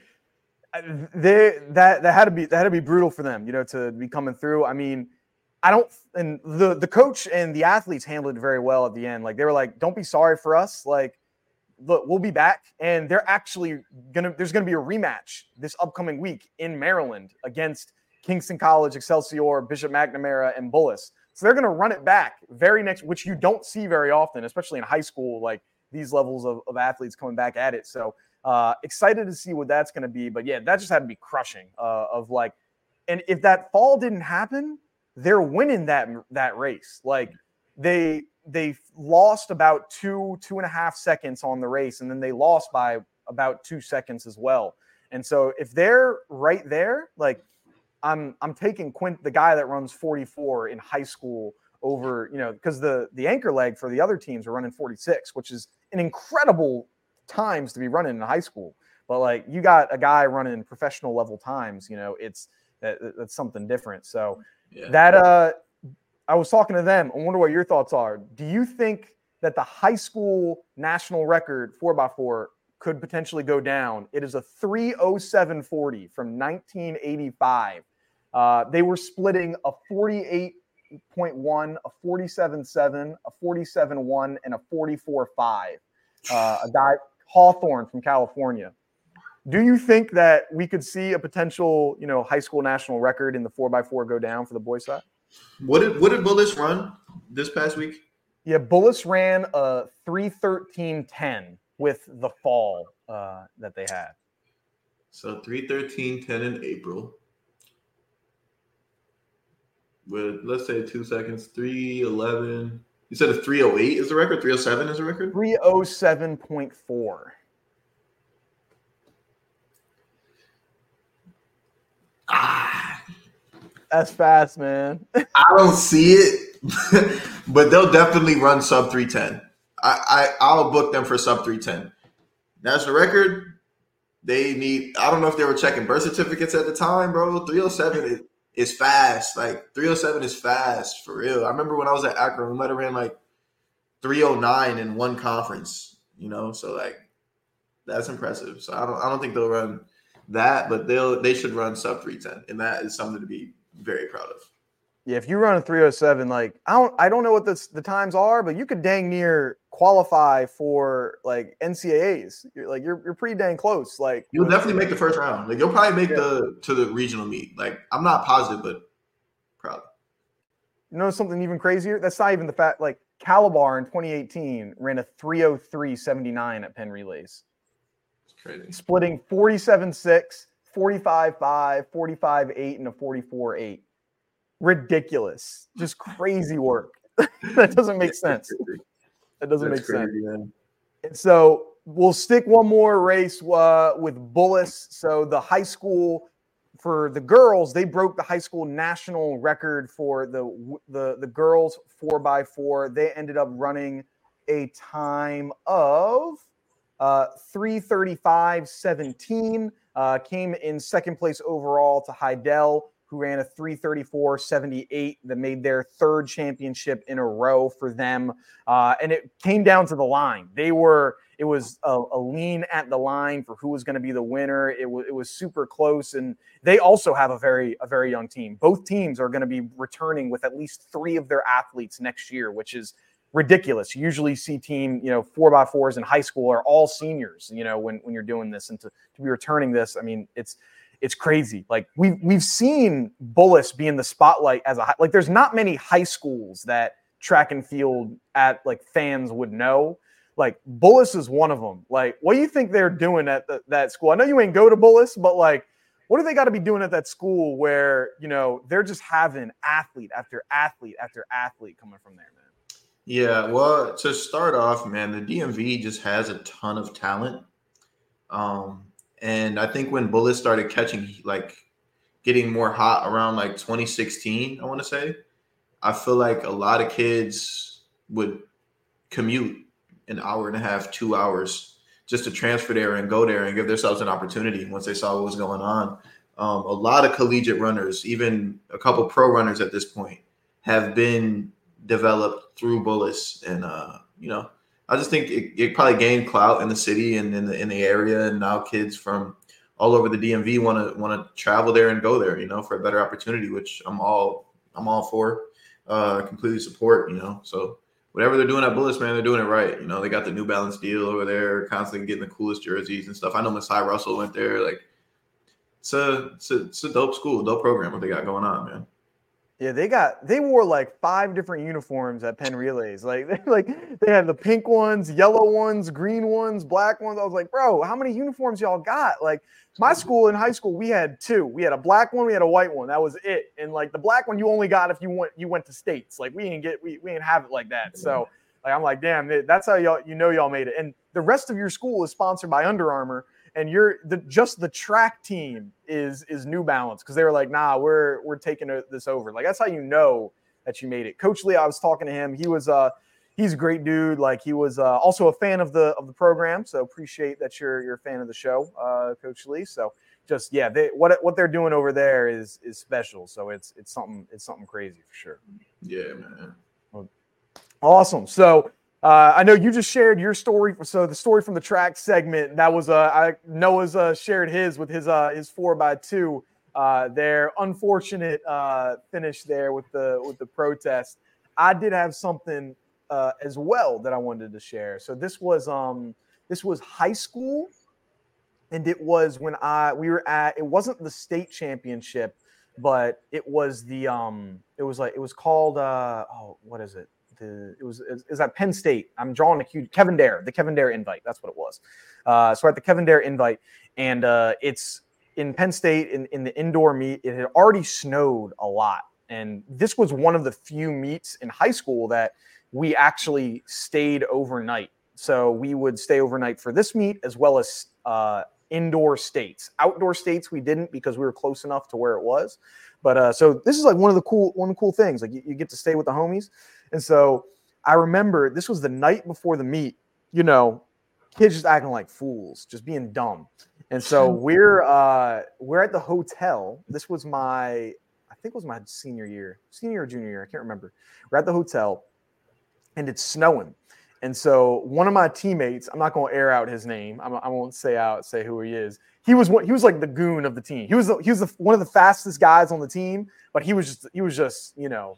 that had to be brutal for them, you know, to be coming through. I mean, and the coach and the athletes handled it very well at the end. Like, they were like, don't be sorry for us. Like, look, we'll be back. And they're actually there's gonna be a rematch this upcoming week in Maryland against Kingston College, Excelsior, Bishop McNamara, and Bullis. So they're gonna run it back very next, which you don't see very often, especially in high school, like these levels of athletes coming back at it. So excited to see what that's gonna be. But yeah, that just had to be crushing of like, and if that fall didn't happen, they're winning that race. Like, they lost about 2.5 seconds on the race, and then they lost by about 2 seconds as well. And so if they're right there, like, I'm taking Quint, the guy that runs 44 in high school, over, you know, because the anchor leg for the other teams are running 46, which is an incredible times to be running in high school. But like, you got a guy running professional level times, you know, that's something different. So yeah. I was talking to them. I wonder what your thoughts are. Do you think that the high school national record 4x4 could potentially go down? It is a 3:07:40 from 1985. They were splitting a 48.1, a 47.7, a 47.1, and a 44.5. A guy, Hawthorne from California. Do you think that we could see a potential, you know, high school national record in the 4x4 go down for the boys side?
What did Bullis run this past week?
Yeah, Bullis ran a 3:13:10 with the fall that they had.
So 3:13:10 in April. With, let's say, 2 seconds, 3:11. You said a 3:08 is the record? 3:07 is the record?
3:07.4. That's fast, man.
I don't see it, but they'll definitely run sub 3:10. I'll book them for sub 3:10. That's the record. They need. I don't know if they were checking birth certificates at the time, bro. 3:07 is fast. Like, 3:07 is fast for real. I remember when I was at Akron, we might have ran like 3:09 in one conference. You know, so like, that's impressive. So I don't think they'll run that, but they should run sub 3:10, and that is something to be very proud of.
Yeah, if you run a 3:07, like, I don't know what the times are, but you could dang near qualify for like NCAAs. You're pretty dang close. Like,
you'll definitely make the first round. Like, you'll probably make to the regional meet. Like, I'm not positive, but proud.
You know something even crazier? That's not even the fact. Like, Calabar in 2018 ran a 3:03.79 at Penn Relays.
It's crazy.
Splitting 47.6, 45.5, 45.8, and a 44.8. Ridiculous. Just crazy work. That doesn't make sense. That doesn't make sense. Man. And so we'll stick one more race with Bullis. So the high school for the girls, they broke the high school national record for the girls 4x4. They ended up running a time of 3:35.17. Came in second place overall to Heidel, who ran a 3:34.78 that made their third championship in a row for them. And it came down to the line. It was a lean at the line for who was going to be the winner. It was super close, and they also have a very young team. Both teams are going to be returning with at least 3 of their athletes next year, which is ridiculous. You usually see team, 4x4s in high school are all seniors, when you're doing this, and to be returning this, I mean, it's crazy. Like we've seen Bullis be in the spotlight as there's not many high schools that track and field at fans would know. Like Bullis is one of them. Like, what do you think they're doing at that school? I know you ain't go to Bullis, but what do they got to be doing at that school where, they're just having athlete after athlete after athlete coming from there, man?
Yeah, well, to start off, man, the DMV just has a ton of talent. And I think when Bullis started getting more hot around 2016, I want to say, I feel like a lot of kids would commute an hour and a half, 2 hours just to transfer there and go there and give themselves an opportunity once they saw what was going on. A lot of collegiate runners, even a couple pro runners at this point, have been developed through Bullis. And, I just think it probably gained clout in the city and in the area. And now kids from all over the DMV want to travel there and go there, for a better opportunity, which I'm all for, completely support, so whatever they're doing at Bullis, man, they're doing it right. They got the New Balance deal over there, constantly getting the coolest jerseys and stuff. I know Masai Russell went there. It's a dope school, dope program what they got going on, man.
Yeah, they wore 5 different uniforms at Penn Relays. They had the pink ones, yellow ones, green ones, black ones. I was like, bro, how many uniforms y'all got? My school in high school, we had 2. We had a black one, we had a white one. That was it. And the black one you only got if you went to states. We didn't have it like that. So I'm like, damn, that's how y'all made it. And the rest of your school is sponsored by Under Armour. And just the track team is New Balance, because they were like, nah, we're taking this over. That's how you know that you made it. Coach Lee, I was talking to him. He's a great dude. He was also a fan of the program. So appreciate that you're a fan of the show, Coach Lee. So just what they're doing over there is special. So it's something crazy for sure.
Yeah, man.
Awesome. So. I know you just shared your story. So the story from the track segment, that was Noah's shared his with his 4x2. Their unfortunate finish there with the protest. I did have something as well that I wanted to share. So this was high school, and it was when we were at. It wasn't the state championship, but it was it was called what is it? It was at Penn State. I'm drawing the Kevin Dare invite. That's what it was. So at the Kevin Dare invite, and it's in Penn State in the indoor meet. It had already snowed a lot, and this was one of the few meets in high school that we actually stayed overnight. So we would stay overnight for this meet as well as indoor states. Outdoor states we didn't, because we were close enough to where it was. But so this is one of the cool things. You get to stay with the homies. And so I remember this was the night before the meet, kids just acting like fools, just being dumb. And so we're at the hotel. This was I think it was my senior or junior year. I can't remember. We're at the hotel and it's snowing. And so one of my teammates, I'm not going to air out his name. I won't say who he is. He was like the goon of the team. He was one of the fastest guys on the team, but he was just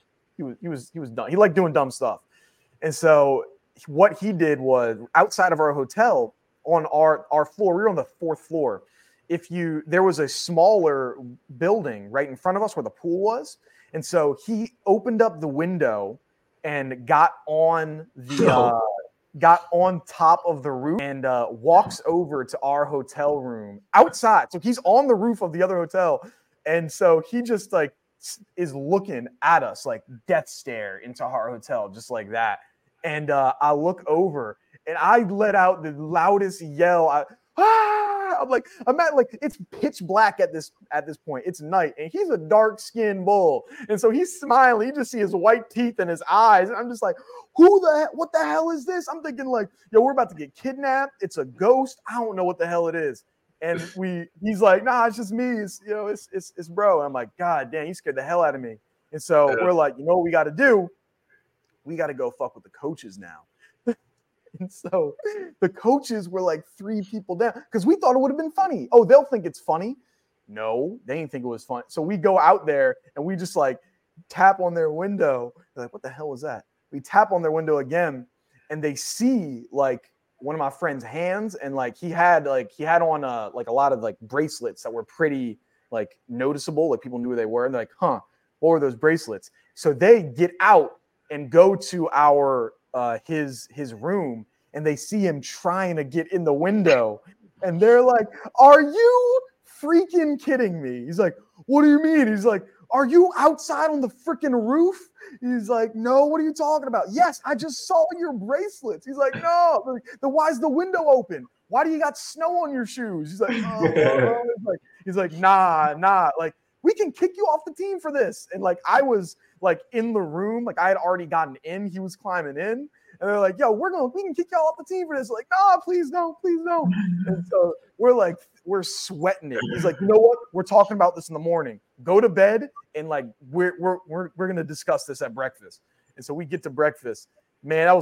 he was dumb. He liked doing dumb stuff. And so what he did was, outside of our hotel on our floor, we were on the 4th floor. There was a smaller building right in front of us where the pool was. And so he opened up the window and got on top of the roof and walks over to our hotel room outside. So he's on the roof of the other hotel. And so he just is looking at us death stare into our hotel, just like that. And I look over and I let out the loudest yell. I'm like, it's pitch black at this point. It's night, and he's a dark-skinned bull, and so he's smiling. You just see his white teeth and his eyes, and I'm just like, what the hell is this? I'm thinking like, yo, we're about to get kidnapped. It's a ghost. I don't know what the hell it is. And he's like, nah, it's just me. It's bro. And I'm like, God damn, you scared the hell out of me. And so we're like, you know what we got to do? We got to go fuck with the coaches now. And so the coaches were like 3 people down because we thought it would have been funny. Oh, they'll think it's funny. No, they didn't think it was fun. So we go out there and we just like tap on their window. They're like, what the hell was that? We tap on their window again and they see like one of my friend's hands, and like he had on like a lot of like bracelets that were pretty like noticeable, like people knew who they were, and they're like, huh, what were those bracelets? So they get out and go to our his room, and they see him trying to get in the window, and they're like, are you freaking kidding me? He's like, what do you mean? He's like, are you outside on the freaking roof? He's like, no, what are you talking about? Yes, I just saw your bracelets. He's like, no, then why is the window open? Why do you got snow on your shoes? He's like, oh, he's like, nah, like we can kick you off the team for this. And like I was like in the room, like I had already gotten in, he was climbing in, and they're like, yo, we can kick y'all off the team for this. Like, no, please no. And so we're sweating it. He's like, you know what? We're talking about this in the morning. Go to bed, and like we're gonna discuss this at breakfast. And so we get to breakfast. Man, that was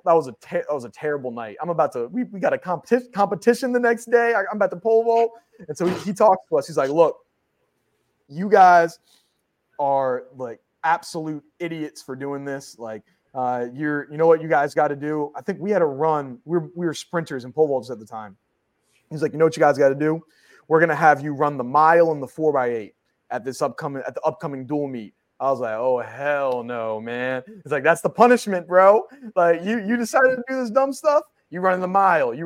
a terrible night. I'm about to we got a competition the next day. I'm about to pole vault, and so he talks to us. He's like, look, you guys are like absolute idiots for doing this. Like, you know what you guys got to do? I think we had a run. We were sprinters and pole vaulters at the time. He's like, you know what you guys got to do? We're gonna have you run the mile and the 4x8 at the upcoming dual meet. I was like, oh hell no, man. It's like, that's the punishment, bro. Like you decided to do this dumb stuff. You run the mile. You